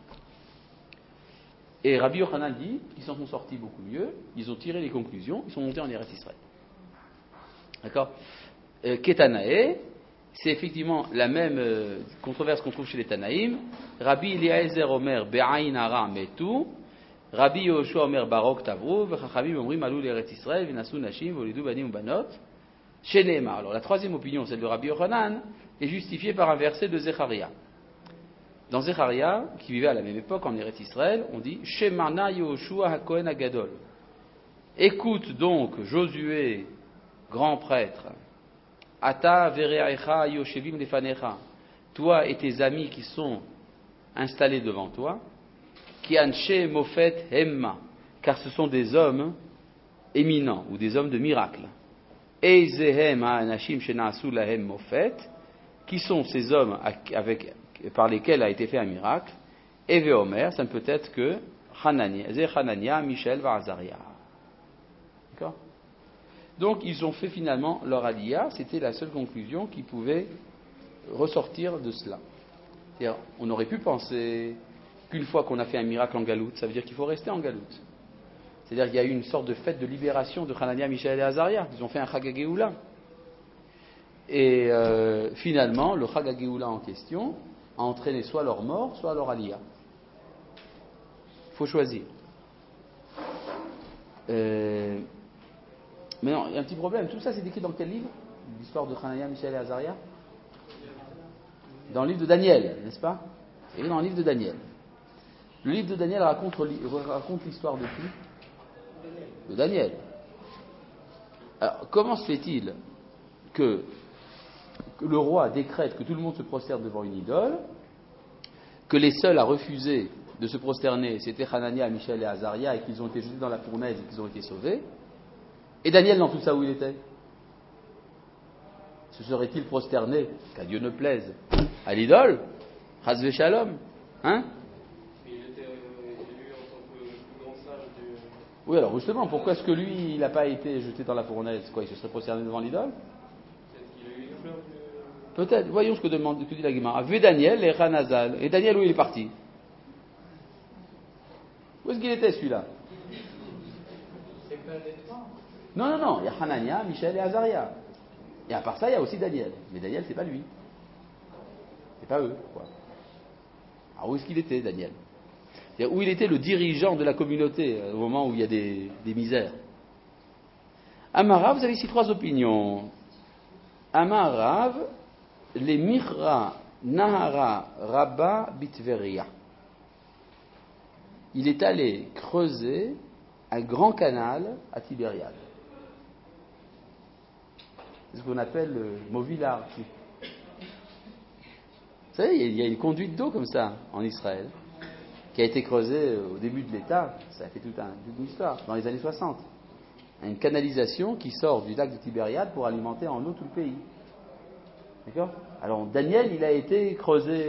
Et Rabbi Yochanan dit qu'ils s'en sont sortis beaucoup mieux, ils ont tiré les conclusions, ils sont montés en Eretz Israël. D'accord? Ketanae, c'est effectivement la même controverse qu'on trouve chez les Tanaïm. Rabbi Eliezer Omer Be'ain Hara Metu, Rabbi Yoshua Omer Barok Tavru, V'chachamim Omrim Alou l'Eretz Israël, V'nasu Nashim, V'olidu Banim Ubanot, chez Neymar. Alors la troisième opinion, celle de Rabbi Yochanan, est justifiée par un verset de Zecharia. Dans Zecharia, qui vivait à la même époque en Eretz Israël, on dit Shemana Yoshua HaKohen Agadol. Écoute donc Josué, grand prêtre, Ata vereacha yoshevim lefanecha, toi et tes amis qui sont installés devant toi, ki anshe mofet hemma, car ce sont des hommes éminents ou des hommes de miracle. Eizehem ha'anashim shena'asu lahem mofet, qui sont ces hommes par lesquels a été fait un miracle. Eve Omer, ça ne peut être que Hanania, Michel, Vazaria. D'accord? Donc ils ont fait finalement leur aliyah, c'était la seule conclusion qui pouvait ressortir de cela. C'est-à-dire, on aurait pu penser qu'une fois qu'on a fait un miracle en galoute, ça veut dire qu'il faut rester en galoute. C'est-à-dire qu'il y a eu une sorte de fête de libération de Hanania, Michel et Azaria. Ils ont fait un Chag HaGeoula. Et finalement, le Chag HaGeoula en question a entraîné soit leur mort, soit leur aliyah. Il faut choisir. Mais non, il y a un petit problème. Tout ça, c'est écrit dans quel livre? L'histoire de Hanania, Michel et Azaria? Dans le livre de Daniel, n'est-ce pas? Et dans le livre de Daniel. Le livre de Daniel raconte l'histoire de qui? De Daniel. Alors, comment se fait-il que le roi décrète que tout le monde se prosterne devant une idole, que les seuls à refuser de se prosterner, c'était Hanania, Michel et Azaria, et qu'ils ont été jetés dans la fournaise et qu'ils ont été sauvés? Et Daniel, dans tout ça, où il était? Se serait-il prosterné, qu'à Dieu ne plaise, à l'idole? Chazve Shalom. Hein?
Il était élu en tant que plus grand sage du...
Oui, alors justement, pourquoi est-ce que lui, il n'a pas été jeté dans la fournaise? Quoi, il se serait prosterné devant l'idole?
Peut-être qu'il a eu une fleur du...
Peut-être. Voyons ce que dit la Gemara. Vu Daniel et Hanazal. Et Daniel, où il est parti? Où est-ce qu'il était, celui-là?
C'est pas des trois.
Non. Il y a Hanania, Michel et Azaria. Et à part ça, il y a aussi Daniel. Mais Daniel, c'est pas lui. C'est pas eux, quoi. Alors où est-ce qu'il était, Daniel? C'est-à-dire où il était le dirigeant de la communauté au moment où il y a des misères. Amarav, vous avez ici 3 opinions. Amarav, les Mihra Nahara Rabba Bitveria. Il est allé creuser un grand canal à Tibériade. C'est ce qu'on appelle le Movilar. Vous savez, il y a une conduite d'eau comme ça en Israël, qui a été creusée au début de l'État, ça a fait toute une histoire, dans les années 60. Une canalisation qui sort du lac de Tibériade pour alimenter en eau tout le pays. D'accord ? Alors Daniel, il a été creusé,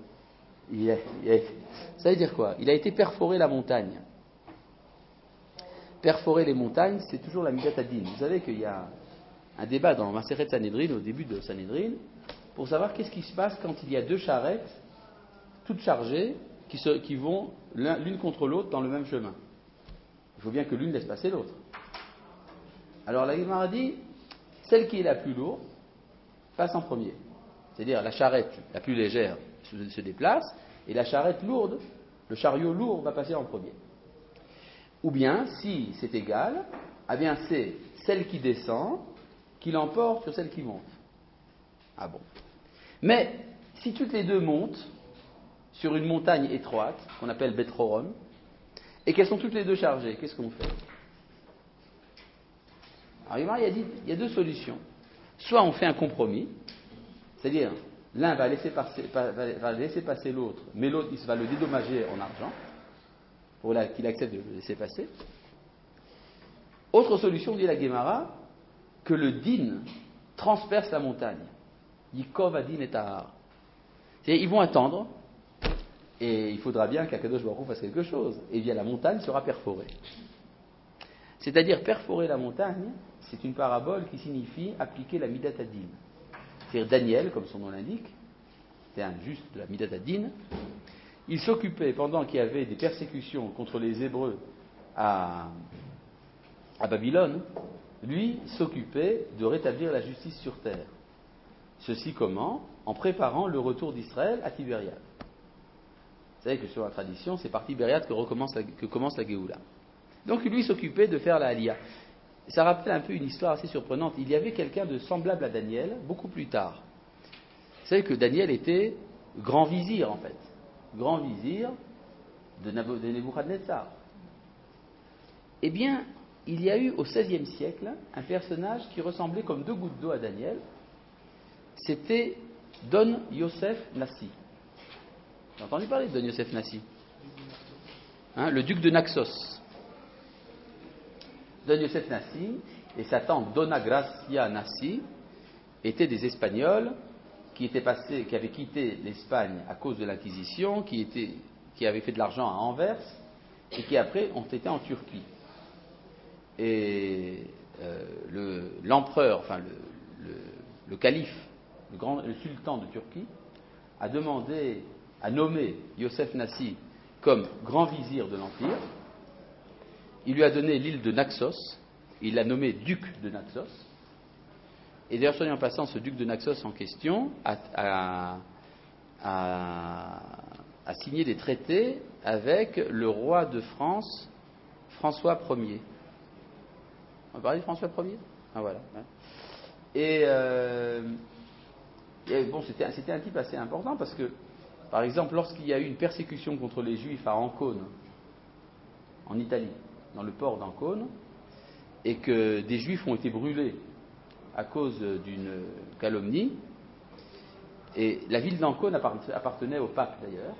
ça veut dire quoi ? Il a été perforé la montagne. Perforer les montagnes, c'est toujours la Midat Hadin. Vous savez qu'il y a un débat dans Maseret Sanhedrin, au début de Sanhedrin, pour savoir qu'est-ce qui se passe quand il y a 2 charrettes, toutes chargées, qui vont l'une contre l'autre dans le même chemin. Il faut bien que l'une laisse passer l'autre. Alors la Gemara dit, celle qui est la plus lourde passe en premier. C'est-à-dire la charrette la plus légère se déplace, et la charrette lourde, le chariot lourd va passer en premier. Ou bien, si c'est égal, eh bien c'est celle qui descend qui l'emporte sur celle qui monte. Ah bon. Mais si toutes les deux montent sur une montagne étroite, qu'on appelle Betrorum, et qu'elles sont toutes les deux chargées, qu'est-ce qu'on fait ? Alors il y a 2 solutions. Soit on fait un compromis, c'est-à-dire l'un va laisser passer l'autre, mais l'autre il va le dédommager en argent, pour qu'il accepte de le laisser passer. Autre solution, dit la Gemara, que le din transperce la montagne. Yikov adin et tahar. C'est-à-dire, ils vont attendre, et il faudra bien qu'Akadosh Baruch Hu fasse quelque chose, et bien la montagne sera perforée. C'est-à-dire, perforer la montagne, c'est une parabole qui signifie appliquer la Midat Hadin. C'est-à-dire, Daniel, comme son nom l'indique, c'était un juste de la Midat Hadin, il s'occupait, pendant qu'il y avait des persécutions contre les Hébreux à Babylone, lui s'occupait de rétablir la justice sur terre. Ceci comment ? En préparant le retour d'Israël à Tibériade. Vous savez que sur la tradition, c'est par Tibériade que commence la Géoula. Donc lui s'occupait de faire la Aliyah. Ça rappelle un peu une histoire assez surprenante. Il y avait quelqu'un de semblable à Daniel, beaucoup plus tard. Vous savez que Daniel était grand vizir en fait. Grand vizir de Nebuchadnezzar. Eh bien, il y a eu au XVIe siècle un personnage qui ressemblait comme 2 gouttes d'eau à Daniel. C'était Don Yosef Nassi. Vous avez entendu parler de Don Yosef Nassi ? Le duc de Naxos. Don Yosef Nassi et sa tante Donna Gracia Nassi étaient des Espagnols qui avaient quitté l'Espagne à cause de l'Inquisition, qui avaient fait de l'argent à Anvers et qui après ont été en Turquie. Et l'empereur, enfin le calife, le sultan de Turquie, a nommé Yosef Nassi comme grand vizir de l'Empire. Il lui a donné l'île de Naxos, il l'a nommé duc de Naxos. Et d'ailleurs, soit en passant, ce duc de Naxos en question a signé des traités avec le roi de France, François Ier. On va parler de François Ier ? Ah voilà. Et bon, c'était un type assez important parce que, par exemple, lorsqu'il y a eu une persécution contre les Juifs à Ancône, en Italie, dans le port d'Ancône, et que des Juifs ont été brûlés à cause d'une calomnie, et la ville d'Ancône appartenait au pape d'ailleurs,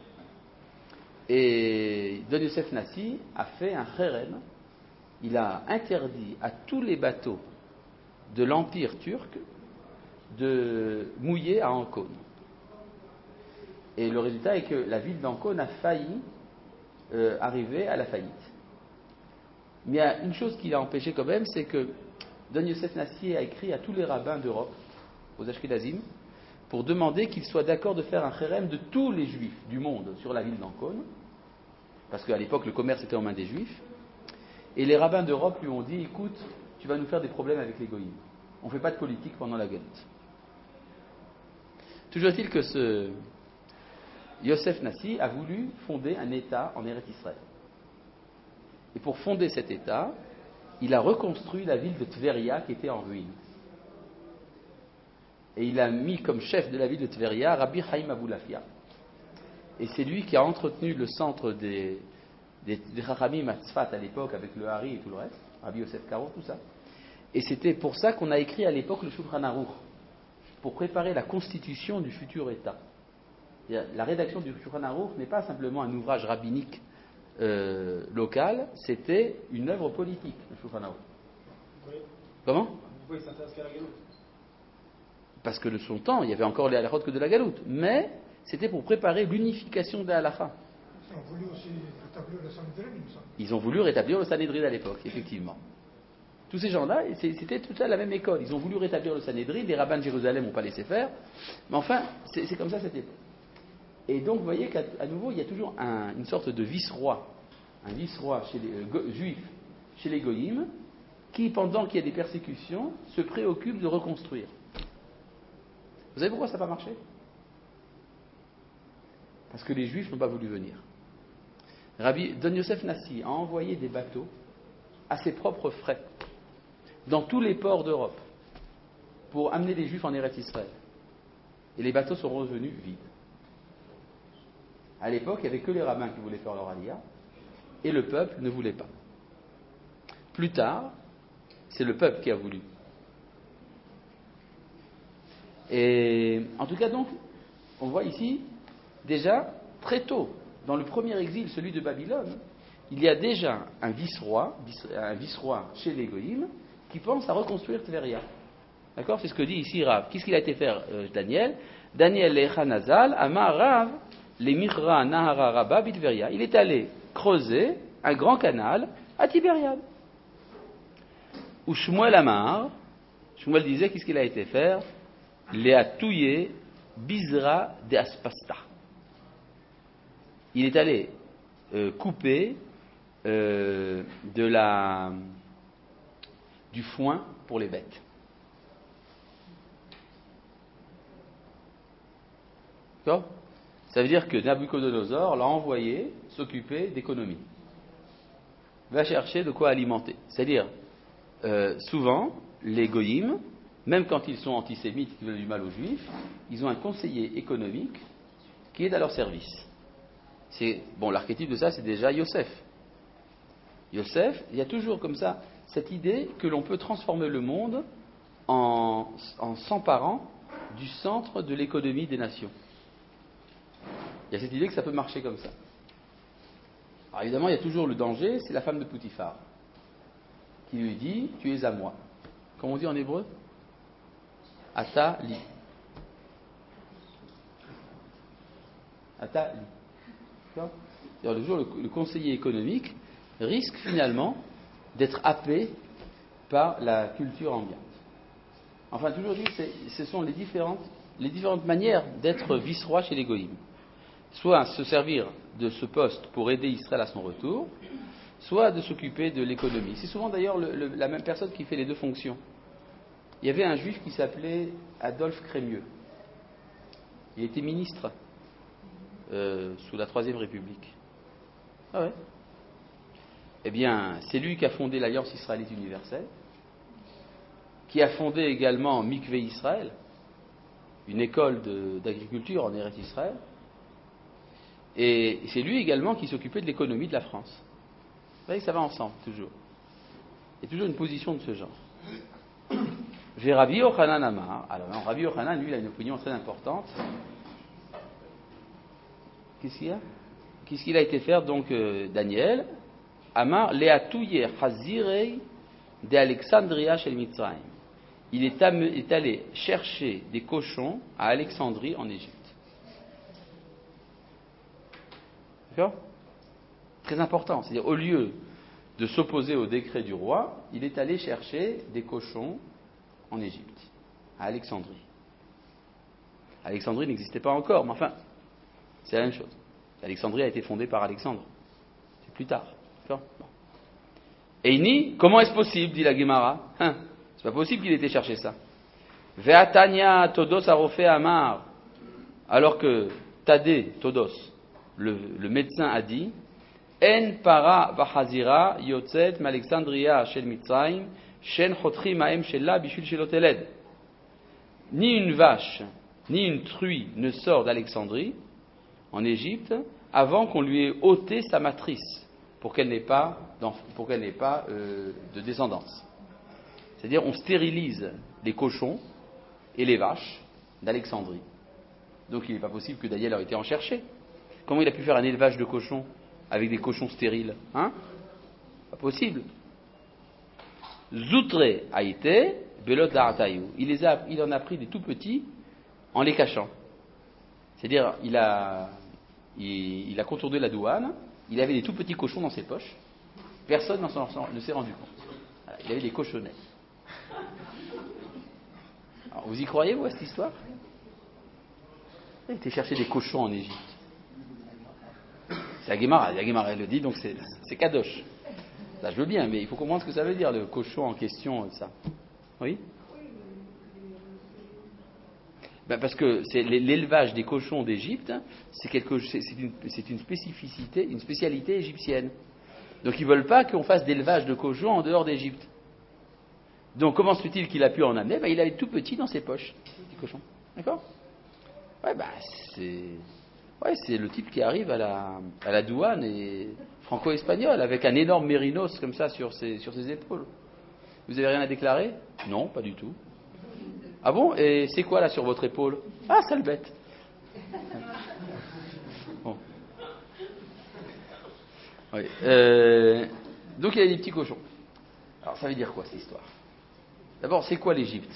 et Don Yosef Nassi a fait un kherem, il a interdit à tous les bateaux de l'Empire turc de mouiller à Ancône. Et le résultat est que la ville d'Ancône a failli arriver à la faillite. Mais il y a une chose qui l'a empêché quand même, c'est que Don Yosef Nassi a écrit à tous les rabbins d'Europe, aux Ashkenazim, pour demander qu'ils soient d'accord de faire un kherem de tous les juifs du monde sur la ville d'Ancône, parce qu'à l'époque le commerce était en main des juifs, et les rabbins d'Europe lui ont dit, écoute, tu vas nous faire des problèmes avec les goïms, on ne fait pas de politique pendant la guerre. Toujours est-il que Yosef Nassi a voulu fonder un État en Eretz Israël. Et pour fonder cet État, il a reconstruit la ville de Tveria qui était en ruine. Et il a mis comme chef de la ville de Tveria Rabbi Chaim Abulafia. Et c'est lui qui a entretenu le centre des Chachamim à Tzfat à l'époque avec le Hari et tout le reste, Rabbi Yosef Karo, tout ça. Et c'était pour ça qu'on a écrit à l'époque le Shulchan Aruch, pour préparer la constitution du futur État. La rédaction du Shulchan Aruch n'est pas simplement un ouvrage rabbinique local, c'était une œuvre politique, le Shulchan Aruch.
Oui.
Comment ?
Pourquoi il s'intéresse qu'à la galoute?
Parce que de son temps, il y avait encore les halachot que de la galoute. Mais c'était pour préparer l'unification de la halacha.
Ils ont voulu aussi rétablir le Sanhedrin, il me semble.
Ils ont voulu rétablir le Sanhedrin à l'époque, effectivement. Tous ces gens-là, c'était tout ça la même école. Ils ont voulu rétablir le Sanhedrin, les rabbins de Jérusalem n'ont pas laissé faire. Mais enfin, c'est comme ça cette époque. Et donc, vous voyez qu'à nouveau, il y a toujours une sorte de vice-roi. Un vice-roi chez les juifs, chez les goïms, qui, pendant qu'il y a des persécutions, se préoccupe de reconstruire. Vous savez pourquoi ça n'a pas marché ? Parce que les juifs n'ont pas voulu venir. Rabbi Don Yosef Nassi a envoyé des bateaux à ses propres frais dans tous les ports d'Europe pour amener les juifs en Eretz Israël. Et les bateaux sont revenus vides. À l'époque, il n'y avait que les rabbins qui voulaient faire leur aliyah et le peuple ne voulait pas. Plus tard, c'est le peuple qui a voulu. Et en tout cas donc, on voit ici, déjà, très tôt, dans le premier exil, celui de Babylone, il y a déjà un vice-roi chez les Goïm, qui pense à reconstruire Tveria. D'accord ? C'est ce que dit ici Rav. Qu'est-ce qu'il a été faire, Daniel ? Daniel Lechanazal, Amar Rav, les Michra Nahara Rabba Bitveria. Il est allé creuser un grand canal à Tibériade. Où Shmuel Amar, Shmuel disait, qu'est-ce qu'il a été faire ? Léatouye Bizra de Aspasta. Il est allé couper du foin pour les bêtes. D'accord ? Ça veut dire que Nabucodonosor l'a envoyé s'occuper d'économie. Va chercher de quoi alimenter. C'est-à-dire, souvent, les goïms, même quand ils sont antisémites, qui veulent du mal aux juifs, ils ont un conseiller économique qui est à leur service. L'archétype de ça, c'est déjà Yosef. Yosef, il y a toujours comme ça cette idée que l'on peut transformer le monde en s'emparant du centre de l'économie des nations. Il y a cette idée que ça peut marcher comme ça. Alors évidemment, il y a toujours le danger, c'est la femme de Poutifar, qui lui dit, tu es à moi. Comment on dit en hébreu ? Ata li. Ata li. C'est-à-dire, le conseiller économique risque finalement d'être happé par la culture ambiante. Enfin, toujours dit, ce sont les différentes manières d'être vice-roi chez les goïms. Soit se servir de ce poste pour aider Israël à son retour, soit de s'occuper de l'économie. C'est souvent d'ailleurs la même personne qui fait les deux fonctions. Il y avait un juif qui s'appelait Adolphe Crémieux. Il était ministre sous la Troisième République. Ah ouais. Eh bien, c'est lui qui a fondé l'Alliance israélite universelle, qui a fondé également Mikvé Israël, une école d'agriculture en Eretz Israël, et c'est lui également qui s'occupait de l'économie de la France. Vous voyez, ça va ensemble, toujours. Il y a toujours une position de ce genre. J'ai Rabbi Yochanan Amar. Alors, non, Rabbi Yochanan, lui, il a une opinion très importante. Qu'est-ce qu'il y a ? Qu'est-ce qu'il a été faire, donc, Daniel ? Amar, Leatouye Hazirei de Alexandria shel Mitzrayim. Il est allé chercher des cochons à Alexandrie, en Égypte. D'accord ? Très important. C'est-à-dire, au lieu de s'opposer au décret du roi, il est allé chercher des cochons en Égypte, à Alexandrie. Alexandrie n'existait pas encore, mais enfin, c'est la même chose. Alexandrie a été fondée par Alexandre. C'est plus tard. D'accord ? Bon. Eini, comment est-ce possible, dit la Gemara ? C'est pas possible qu'il ait été chercher ça. Ve'atania todos arofe amar. Alors que Tadé, Todos, le médecin a dit, En para vachazira yotzet m'Alexandria shel Mitzrayim shen chotri ma'em shella bishul sheloteled. Ni une vache, ni une truie ne sort d'Alexandrie, en Égypte, avant qu'on lui ait ôté sa matrice, pour qu'elle n'ait pas de descendance. C'est-à-dire, on stérilise les cochons et les vaches d'Alexandrie. Donc il n'est pas possible que Daniel ait été en chercher. Comment il a pu faire un élevage de cochons avec des cochons stériles, hein? Pas possible. Zoutre a été belot d'Arataïou. Il en a pris des tout petits en les cachant. C'est-à-dire, il a contourné la douane, il avait des tout petits cochons dans ses poches, personne ne s'est rendu compte. Voilà, il avait des cochonnets. Alors, vous y croyez, vous, à cette histoire? Il était chercher des cochons en Égypte. C'est la Guémara elle le dit, donc c'est Kadosh. Là, je veux bien, mais il faut comprendre ce que ça veut dire, le cochon en question, ça. Oui? Parce que l'élevage des cochons d'Égypte, c'est une spécificité, une spécialité égyptienne. Donc ils ne veulent pas qu'on fasse d'élevage de cochons en dehors d'Égypte. Donc comment se fait-il qu'il a pu en amener? Il avait tout petit dans ses poches, petit cochon. D'accord? C'est le type qui arrive à la douane et franco-espagnole avec un énorme mérinos comme ça sur ses épaules. Vous avez rien à déclarer? Non, pas du tout. Ah bon? Et c'est quoi là sur votre épaule? Ah, sale bête. Bon. Oui. Donc il y a des petits cochons. Alors ça veut dire quoi cette histoire? D'abord, c'est quoi l'Égypte?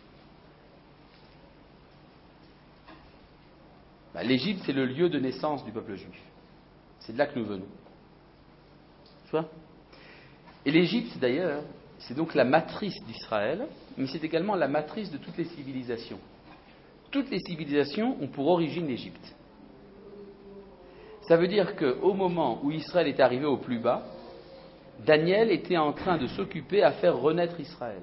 L'Égypte, c'est le lieu de naissance du peuple juif. C'est de là que nous venons. Tu vois? Et l'Égypte, d'ailleurs, c'est donc la matrice d'Israël, mais c'est également la matrice de toutes les civilisations. Toutes les civilisations ont pour origine l'Égypte. Ça veut dire qu'au moment où Israël est arrivé au plus bas, Daniel était en train de s'occuper à faire renaître Israël.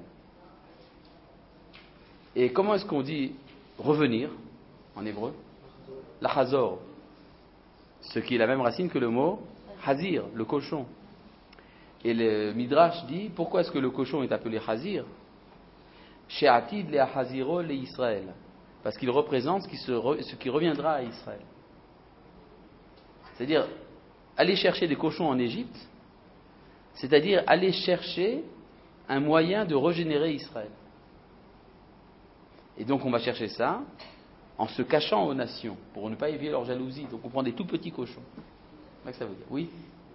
Et comment est-ce qu'on dit revenir en hébreu? La chazor, ce qui est la même racine que le mot hazir, le cochon. Et le Midrash dit, pourquoi est-ce que le cochon est appelé hazir? She'atid le haziro le Israël, parce qu'il représente ce qui reviendra à Israël. C'est-à-dire, aller chercher des cochons en Égypte, c'est-à-dire aller chercher un moyen de régénérer Israël. Et donc on va chercher ça en se cachant aux nations, pour ne pas éveiller leur jalousie. Donc on prend des tout petits cochons. C'est ça que ça veut dire. Oui?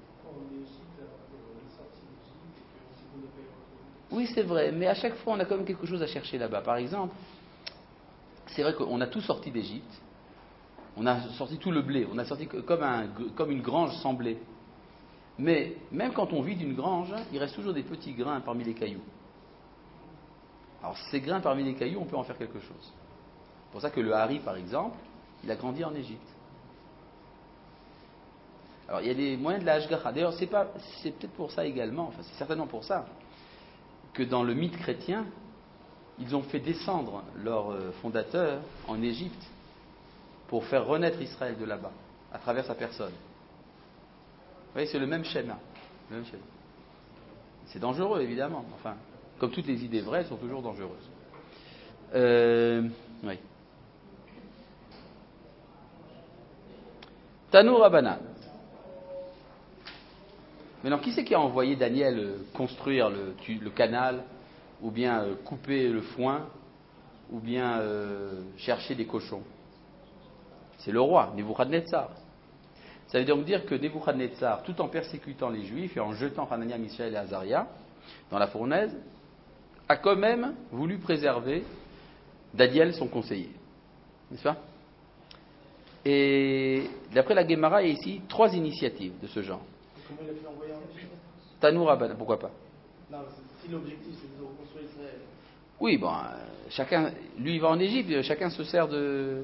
Oui, c'est vrai, mais à chaque fois on a quand même quelque chose à chercher là-bas. Par exemple, c'est vrai qu'on a tout sorti d'Égypte, on a sorti tout le blé, on a sorti comme une grange sans blé. Mais même quand on vide une grange, il reste toujours des petits grains parmi les cailloux. Alors ces grains parmi les cailloux, on peut en faire quelque chose. C'est pour ça que le Hari, par exemple, il a grandi en Égypte. Alors il y a des moyens de la Hashgacha. D'ailleurs, c'est peut-être pour ça également, enfin c'est certainement pour ça, que dans le mythe chrétien, ils ont fait descendre leur fondateur en Égypte pour faire renaître Israël de là-bas, à travers sa personne. Vous voyez, c'est le même schéma. C'est dangereux, évidemment. Enfin, comme toutes les idées vraies, elles sont toujours dangereuses. Oui. Tanou Rabbanan. Maintenant, qui c'est qui a envoyé Daniel construire le canal, ou bien couper le foin, ou bien chercher des cochons? C'est le roi, Nebuchadnezzar. Ça veut donc dire que Nebuchadnezzar, tout en persécutant les Juifs et en jetant Hanania, Mishaël et Azaria dans la fournaise, a quand même voulu préserver Daniel, son conseiller. N'est-ce pas? Et d'après la Guémara, il y a ici 3 initiatives de ce genre.
Comment il a pu envoyer en Égypte?
Tanou Rabbanan, pourquoi pas?
Non, si l'objectif c'est de reconstruire Israël.
Oui, bon, chacun, lui il va en Égypte, chacun se sert de...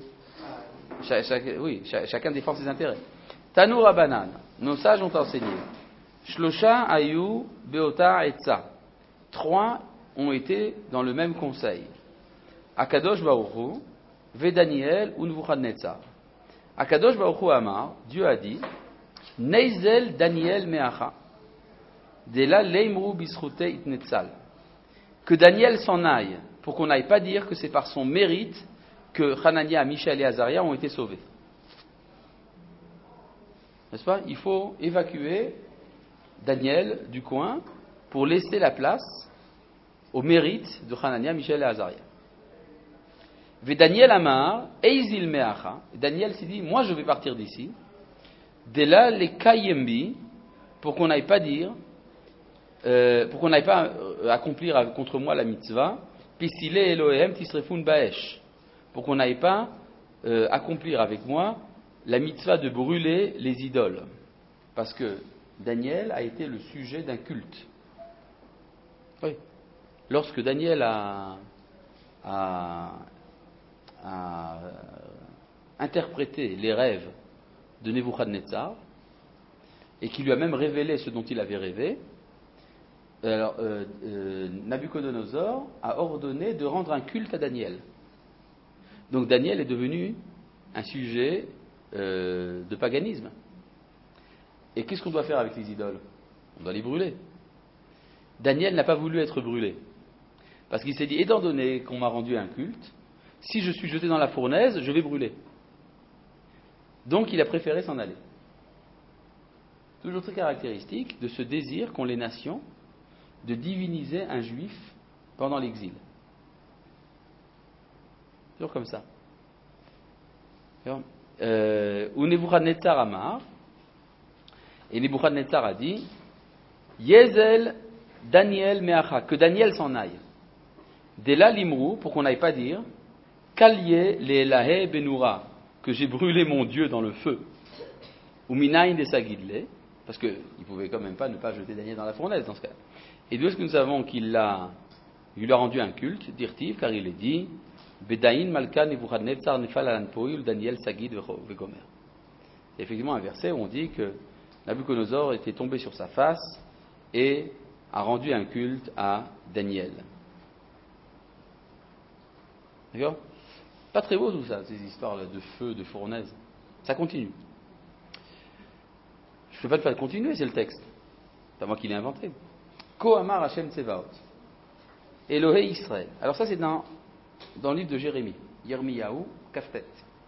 chacun défend ses intérêts. Tanou Rabbanan, nos sages ont enseigné. Shlosha ayu beota etza. 3 ont été dans le même conseil. Akadosh Baruch Hu, Ve Daniel ou Nebuchadnezzar. Akadosh Baruch Hu Amar, Dieu a dit, Neizel Daniel Meacha, Dela Leimru Bisrute Itnetzal. Que Daniel s'en aille, pour qu'on n'aille pas dire que c'est par son mérite que Hanania, Mishaël et Azaria ont été sauvés. N'est-ce pas? Il faut évacuer Daniel du coin pour laisser la place au mérite de Hanania, Mishaël et Azaria. Ve Daniel Amar, Eizil Meacha. Daniel s'est dit, moi je vais partir d'ici. Dela le Kayembi, pour qu'on n'aille pas dire, pour qu'on n'aille pas accomplir contre moi la mitzvah, Pisile Elohem Tisrefun Baesh, pour qu'on n'aille pas accomplir avec moi la mitzvah de brûler les idoles. Parce que Daniel a été le sujet d'un culte. Oui. Lorsque Daniel a interprété les rêves de Nebuchadnezzar et qui lui a même révélé ce dont il avait rêvé, alors, Nabuchodonosor a ordonné de rendre un culte à Daniel. Donc Daniel est devenu un sujet de paganisme. Et qu'est-ce qu'on doit faire avec les idoles? On doit les brûler. Daniel n'a pas voulu être brûlé. Parce qu'il s'est dit, étant donné qu'on m'a rendu un culte, si je suis jeté dans la fournaise, je vais brûler. Donc il a préféré s'en aller. Toujours très caractéristique de ce désir qu'ont les nations de diviniser un juif pendant l'exil. Toujours comme ça. Ou Nebuchadnezzar Amar, et Nebuchadnezzar a dit, Yezel Daniel Meacha, que Daniel s'en aille. Dela Limrou, pour qu'on n'aille pas dire, Kalye le Elahe Benura, que j'ai brûlé mon Dieu dans le feu. Ou Minaïn de Sagidle, parce qu'il ne pouvait quand même pas ne pas jeter Daniel dans la fournaise dans ce cas. Et d'où est-ce que nous savons qu'il lui a rendu un culte, dirtiv, car il est dit, Bedaïn Malka Nebuchadnezzar Nefal Alanpoil Daniel Sagid Vegomer. C'est effectivement un verset où on dit que Nabuchodonosor était tombé sur sa face et a rendu un culte à Daniel. D'accord? Pas très beau tout ça, ces histoires de feu, de fournaise. Ça continue. Je ne peux pas te faire continuer, c'est le texte. C'est pas moi qui l'ai inventé. Ko Amar Hashem Tsevaot. Elohé Israël. Alors ça c'est dans le livre de Jérémie. Yirmiyahu, Kaftet.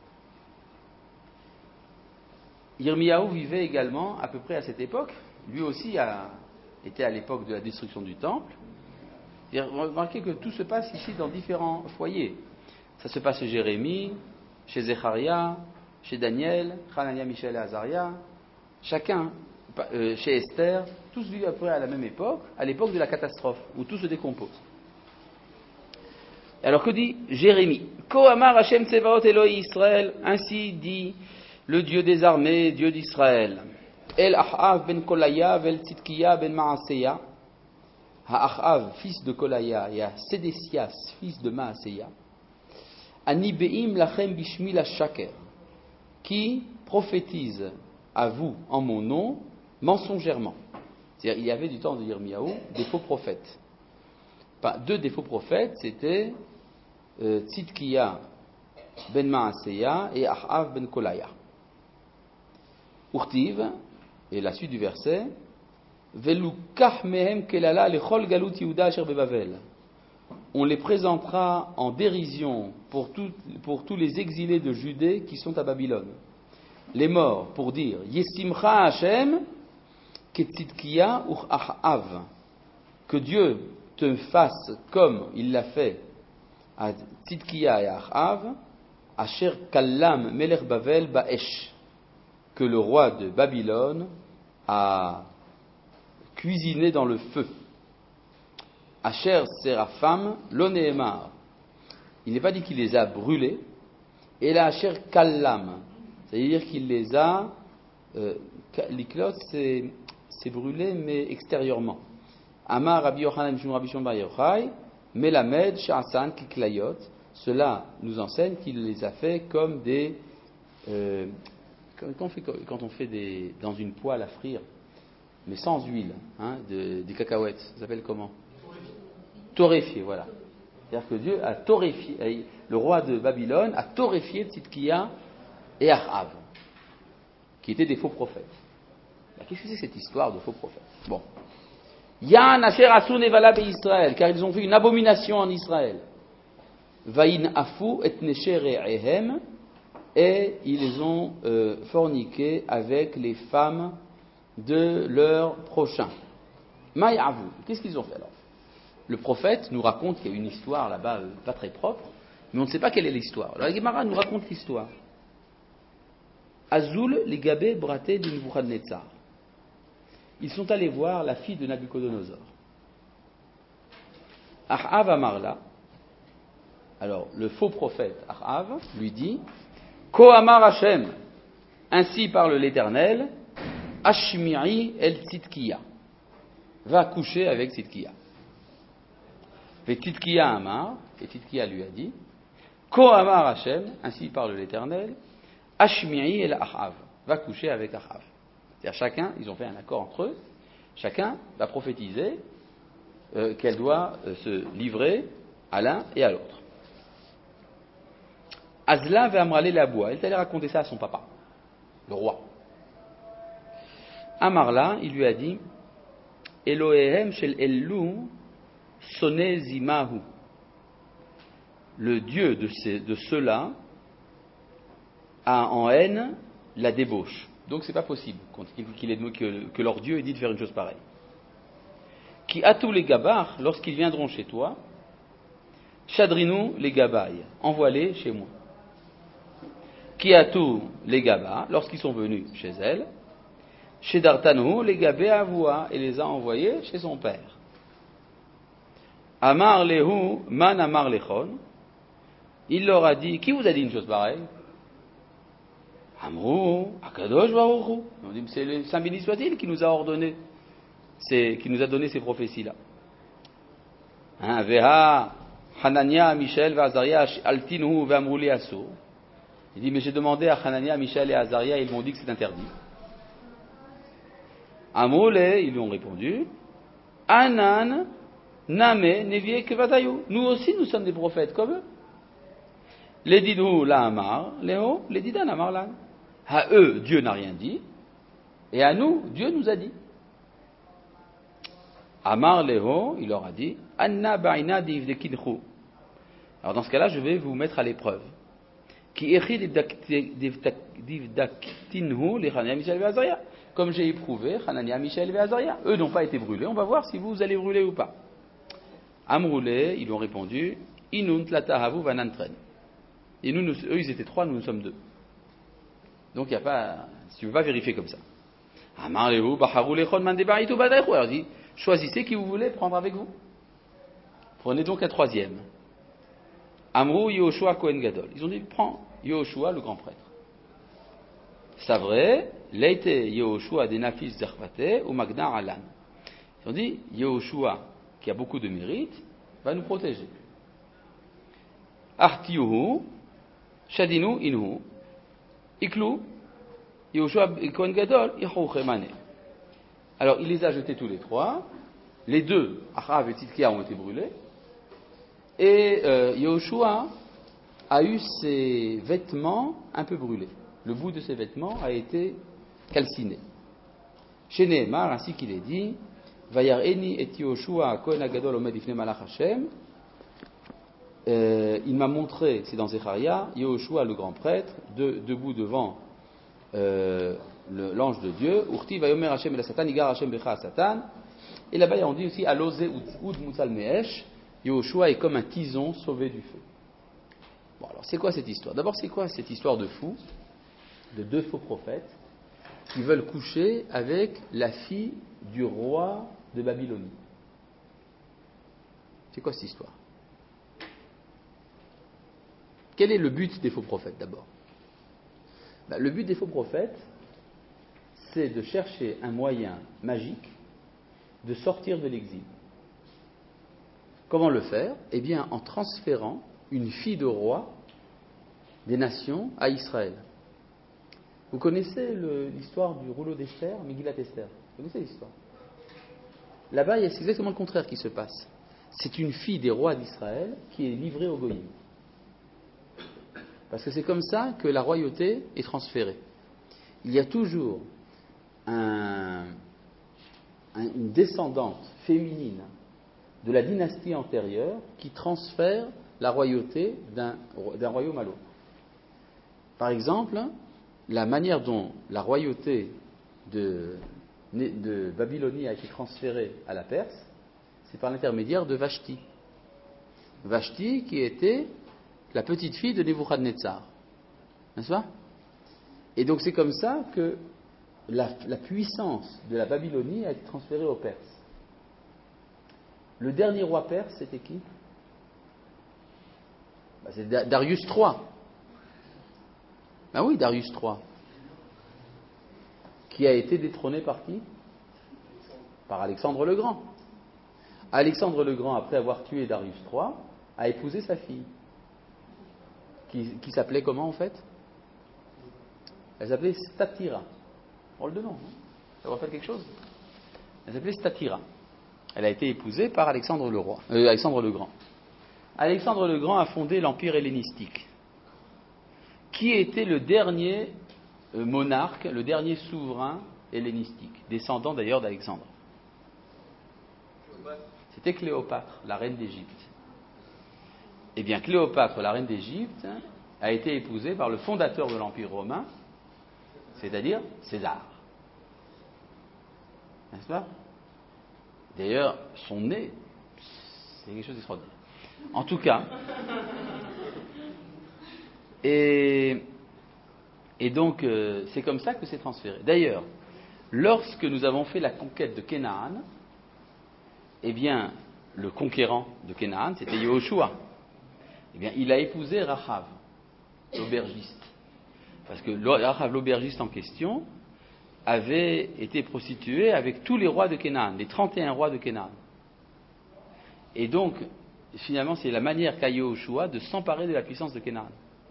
Yirmiyahu vivait également à peu près à cette époque. Lui aussi était à l'époque de la destruction du temple. Remarquez que tout se passe ici dans différents foyers. Ça se passe chez Jérémie, chez Zecharia, chez Daniel, Hanania, Mishaël et Azaria. Chacun, chez Esther, tous vivent à peu près à la même époque, à l'époque de la catastrophe, où tout se décompose. Alors que dit Jérémie? Ko Amar Hashem Tsevaot Eloi Israël, ainsi dit le Dieu des armées, Dieu d'Israël. El Achav ben Kolaya vel Tzidkiya ben Maaseya. Ha-Achav, fils de Kolaya, et à Sédécias, fils de Maaseya. Ani be'im lachem bishmi la shaker, qui prophétise à vous en mon nom mensongèrement. C'est-à-dire, il y avait du temps de Yirmiyahu des faux prophètes. Enfin, deux des faux prophètes, c'était Tzidkiya ben Maaseya et Achav ben Kolaya. Urtiv, et la suite du verset, Velukach mehem kelala lechol galut Yehuda asher bebavel. On les présentera en dérision pour tous les exilés de Judée qui sont à Babylone. Les morts, pour dire Yesimcha Hashem ketzidkiya ur Achav, que Dieu te fasse comme il l'a fait à Tzidkiya et Achav, asher kallam melech Bavel ba'esh, que le roi de Babylone a cuisiné dans le feu. Asher Serapham Lonéemar. Il n'est pas dit qu'il les a brûlés. Et là, Asher Kallam. C'est-à-dire qu'il les a. L'iklot, c'est brûlé, mais extérieurement. Amar Rabbi Yochanan Mishum Rabbi Shimon Bar Yochai. Melamed Sha'asan Kiklayot. Cela nous enseigne qu'il les a fait comme des. Quand on fait dans une poêle à frire, mais sans huile, des cacahuètes, ça s'appelle comment? Torréfié, voilà. C'est-à-dire que Dieu a torréfié, le roi de Babylone a torréfié Tzidkiya et Achav, qui étaient des faux prophètes. Qu'est-ce que c'est cette histoire de faux prophètes? Bon. Yan asher asu nevala Israël, car ils ont fait une abomination en Israël. Vaïn afu et nesherehem, et ils ont forniqué avec les femmes de leur prochain. Maïavu, qu'est-ce qu'ils ont fait alors? Le prophète nous raconte qu'il y a une histoire là-bas pas très propre, mais on ne sait pas quelle est l'histoire. Alors la Gemara nous raconte l'histoire. Azul ligabé braté de Nebuchadnezzar. Ils sont allés voir la fille de Nabucodonosor. Achav Amarla. Alors, le faux prophète Achav lui dit Ko Amar Hashem, ainsi parle l'Éternel, Ashmi'i el Tzidkiya. Va coucher avec Tzidkiya. Et Tzidkiya Amar, et Tzidkiya lui a dit Ko Amar Hashem, ainsi parle l'Éternel, Ashmi'i el Achav. Va coucher avec Achav. C'est-à-dire chacun, ils ont fait un accord entre eux, chacun va prophétiser qu'elle doit se livrer à l'un et à l'autre. Azla va amrale la bois, elle est allée raconter ça à son papa, le roi. Amarla, il lui a dit, Elohehem shel Ellu sonne zimahu. Le Dieu de ceux-là a en haine la débauche. Donc c'est pas possible que leur Dieu ait dit de faire une chose pareille. Qui a tous les gabars, lorsqu'ils viendront chez toi, chadrinou les gabailles, envoie-les chez moi. Qui a tous les gabars, lorsqu'ils sont venus chez elle, chez Dartanou les gabé avoua, et les a envoyés chez son père. Amar lehu man amar lechon, il leur a dit, qui vous a dit une chose pareille? Amrou, Akadosh Baruch Hu. On dit, c'est le Saint béni soit-il qui nous a ordonné, qui nous a donné ces prophéties-là. Veha, Hanania, Michel, Vazaria, Altinu, Vamrouli Asso. Il dit, mais j'ai demandé à Hanania, Michel et Azaria, ils m'ont dit que c'est interdit. Amroulé, ils lui ont répondu, Anan, Name, Nevie, Kevatayu. Nous aussi, nous sommes des prophètes comme eux. Les didou la amar, léo, les didan amar lan. À eux, Dieu n'a rien dit, et à nous, Dieu nous a dit. Amar léo, il leur a dit, Anna ba'ina divdekinchu. Alors dans ce cas-là, je vais vous mettre à l'épreuve. Qui écrit divdaktinhu les Hanania, Michel et Azaria. Comme j'ai éprouvé Hanania, Michel et Azaria. Eux n'ont pas été brûlés, on va voir si vous allez brûler ou pas. Amroulé, ils ont répondu, Inunt latahavu vanantren. Et nous, eux, ils étaient 3, nous sommes 2. Donc, il n'y a pas, tu ne peux pas vérifier comme ça. Alors, il dit, choisissez qui vous voulez prendre avec vous. Prenez donc un 3e. Amrou Yehoshua Kohen Gadol. Ils ont dit, prends Yehoshua, le grand prêtre. C'est vrai, Leite Yehoshua denafis zervate ou magnar alan. Ils ont dit, Yehoshua, qui a beaucoup de mérite, va nous protéger. Artiuhu, Shadinu inhu, Iklu, Yehoshua Kohen Gadol, Yahou Chemane. Alors il les a jetés tous les 3. Les 2, Achav et Tzidkiya, ont été brûlés. Et Yehoshua a eu ses vêtements un peu brûlés. Le bout de ses vêtements a été calciné. Chez Nehemar, ainsi qu'il est dit, Vayar eni et Yehoshua Kohen Gadol omed ifne malach Hashem. Il m'a montré, c'est dans Zecharia, Yehoshua le grand prêtre, debout devant l'ange de Dieu, Urti vayomer Hashem el Satan, Igar Hashem becha Satan. Et là-bas, on dit aussi, Alose ud mutal meesh, Yehoshua est comme un tison sauvé du feu. Bon, alors c'est quoi cette histoire? D'abord, c'est quoi cette histoire de fous, de 2 faux prophètes, qui veulent coucher avec la fille du roi de Babylonie? C'est quoi cette histoire? Quel est le but des faux prophètes d'abord? Le but des faux prophètes, c'est de chercher un moyen magique de sortir de l'exil. Comment le faire? Eh bien, en transférant une fille de roi des nations à Israël. Vous connaissez l'histoire du rouleau d'Esther, Megillat Esther? Vous connaissez l'histoire? Là-bas, c'est exactement le contraire qui se passe. C'est une fille des rois d'Israël qui est livrée aux Goïm. Parce que c'est comme ça que la royauté est transférée. Il y a toujours une descendante féminine de la dynastie antérieure qui transfère la royauté d'un royaume à l'autre. Par exemple, la manière dont la royauté de Babylonie a été transférée à la Perse, c'est par l'intermédiaire de Vashti. Vashti qui était la petite fille de Nebuchadnezzar. N'est-ce pas? Et donc c'est comme ça que la puissance de la Babylonie a été transférée aux Perses. Le dernier roi perse, c'était qui? C'est Darius III. Ah oui, Darius III. Qui a été détrôné par qui? Par Alexandre le Grand. Alexandre le Grand, après avoir tué Darius III, a épousé sa fille. Qui s'appelait comment en fait? Elle s'appelait Statira. Drôle de nom, hein? Ça vous rappelle quelque chose? Elle s'appelait Statira. Elle a été épousée par Alexandre le Grand. Alexandre le Grand a fondé l'empire hellénistique. Qui était le dernier monarque, le dernier souverain hellénistique, descendant d'ailleurs d'Alexandre? C'était Cléopâtre, la reine d'Égypte. Eh bien, Cléopâtre, la reine d'Égypte, a été épousée par le fondateur de l'Empire romain, c'est-à-dire César. N'est-ce pas? D'ailleurs, son nez, c'est quelque chose d'extraordinaire. En tout cas, et donc, c'est comme ça que c'est transféré. D'ailleurs, lorsque nous avons fait la conquête de Canaan, eh bien, le conquérant de Canaan, c'était Yehoshua. Eh bien, il a épousé Rahav, l'aubergiste. Parce que Rahav, l'aubergiste en question, avait été prostituée avec tous les rois de Canaan, les 31 rois de Canaan. Et donc, finalement, c'est la manière qu'a Yehoshua de s'emparer de la puissance de Canaan.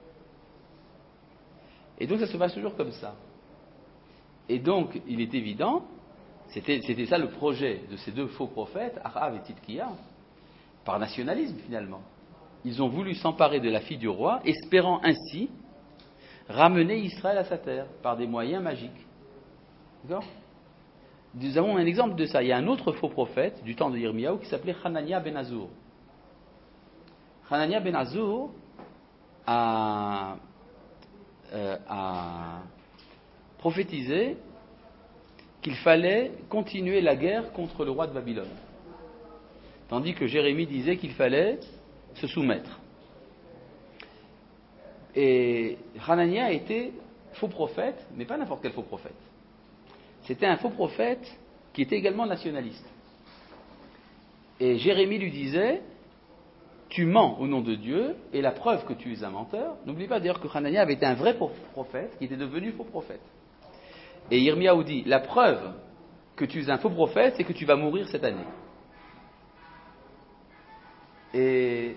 Et donc, ça se passe toujours comme ça. Et donc, il est évident, c'était ça le projet de ces deux faux prophètes, Ahav et Tzidkiya, par nationalisme finalement. Ils ont voulu s'emparer de la fille du roi, espérant ainsi ramener Israël à sa terre par des moyens magiques. D'accord? Nous avons un exemple de ça. Il y a un autre faux prophète du temps de Yirmiyahu qui s'appelait Hanania ben Azur. Hanania ben Azur a prophétisé qu'il fallait continuer la guerre contre le roi de Babylone. Tandis que Jérémie disait qu'il fallait se soumettre. Et Hanania était faux prophète, mais pas n'importe quel faux prophète. C'était un faux prophète qui était également nationaliste. Et Jérémie lui disait: tu mens au nom de Dieu, et la preuve que tu es un menteur. N'oublie pas d'ailleurs que Hanania avait été un vrai prophète qui était devenu faux prophète. Et Yirmiyahu dit: la preuve que tu es un faux prophète, c'est que tu vas mourir cette année. Et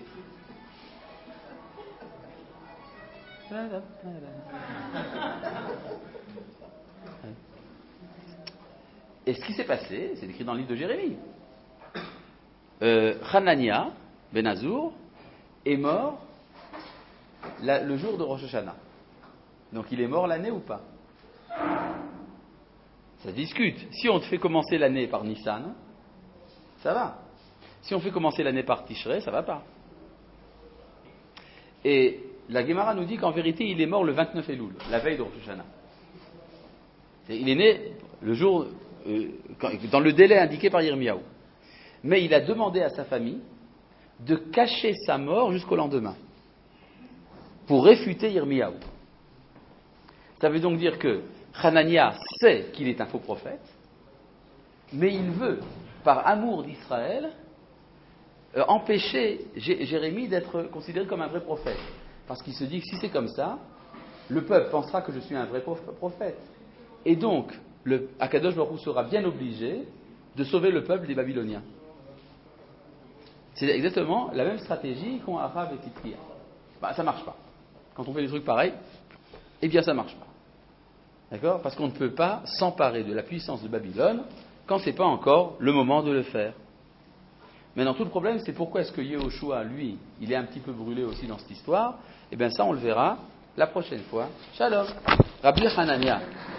ce qui s'est passé, c'est écrit dans le livre de Jérémie. Hanania ben Azur est mort le jour de Rosh Hashanah. Donc il est mort l'année ou pas? Ça discute. Si on te fait commencer l'année par Nissan, ça va. Si on fait commencer l'année par Tishrei, ça va pas. Et la Gemara nous dit qu'en vérité, il est mort le 29 Elul, la veille de Rosh Hashanah. Il est né le jour, dans le délai indiqué par Yirmiyahu. Mais il a demandé à sa famille de cacher sa mort jusqu'au lendemain, pour réfuter Yirmiyahu. Ça veut donc dire que Hanania sait qu'il est un faux prophète, mais il veut, par amour d'Israël, empêcher Jérémie d'être considéré comme un vrai prophète. Parce qu'il se dit que si c'est comme ça, le peuple pensera que je suis un vrai prophète. Et donc, Akadosh Baruch Hu sera bien obligé de sauver le peuple des Babyloniens. C'est exactement la même stratégie qu'ont Ahav et Tzidkiya. Ça marche pas. Quand on fait des trucs pareils, eh bien ça marche pas. D'accord? Parce qu'on ne peut pas s'emparer de la puissance de Babylone quand c'est pas encore le moment de le faire. Maintenant, tout le problème, c'est pourquoi est-ce que Yehoshua, lui, il est un petit peu brûlé aussi dans cette histoire. Eh bien, ça, on le verra la prochaine fois. Shalom. Rabbi Hanania.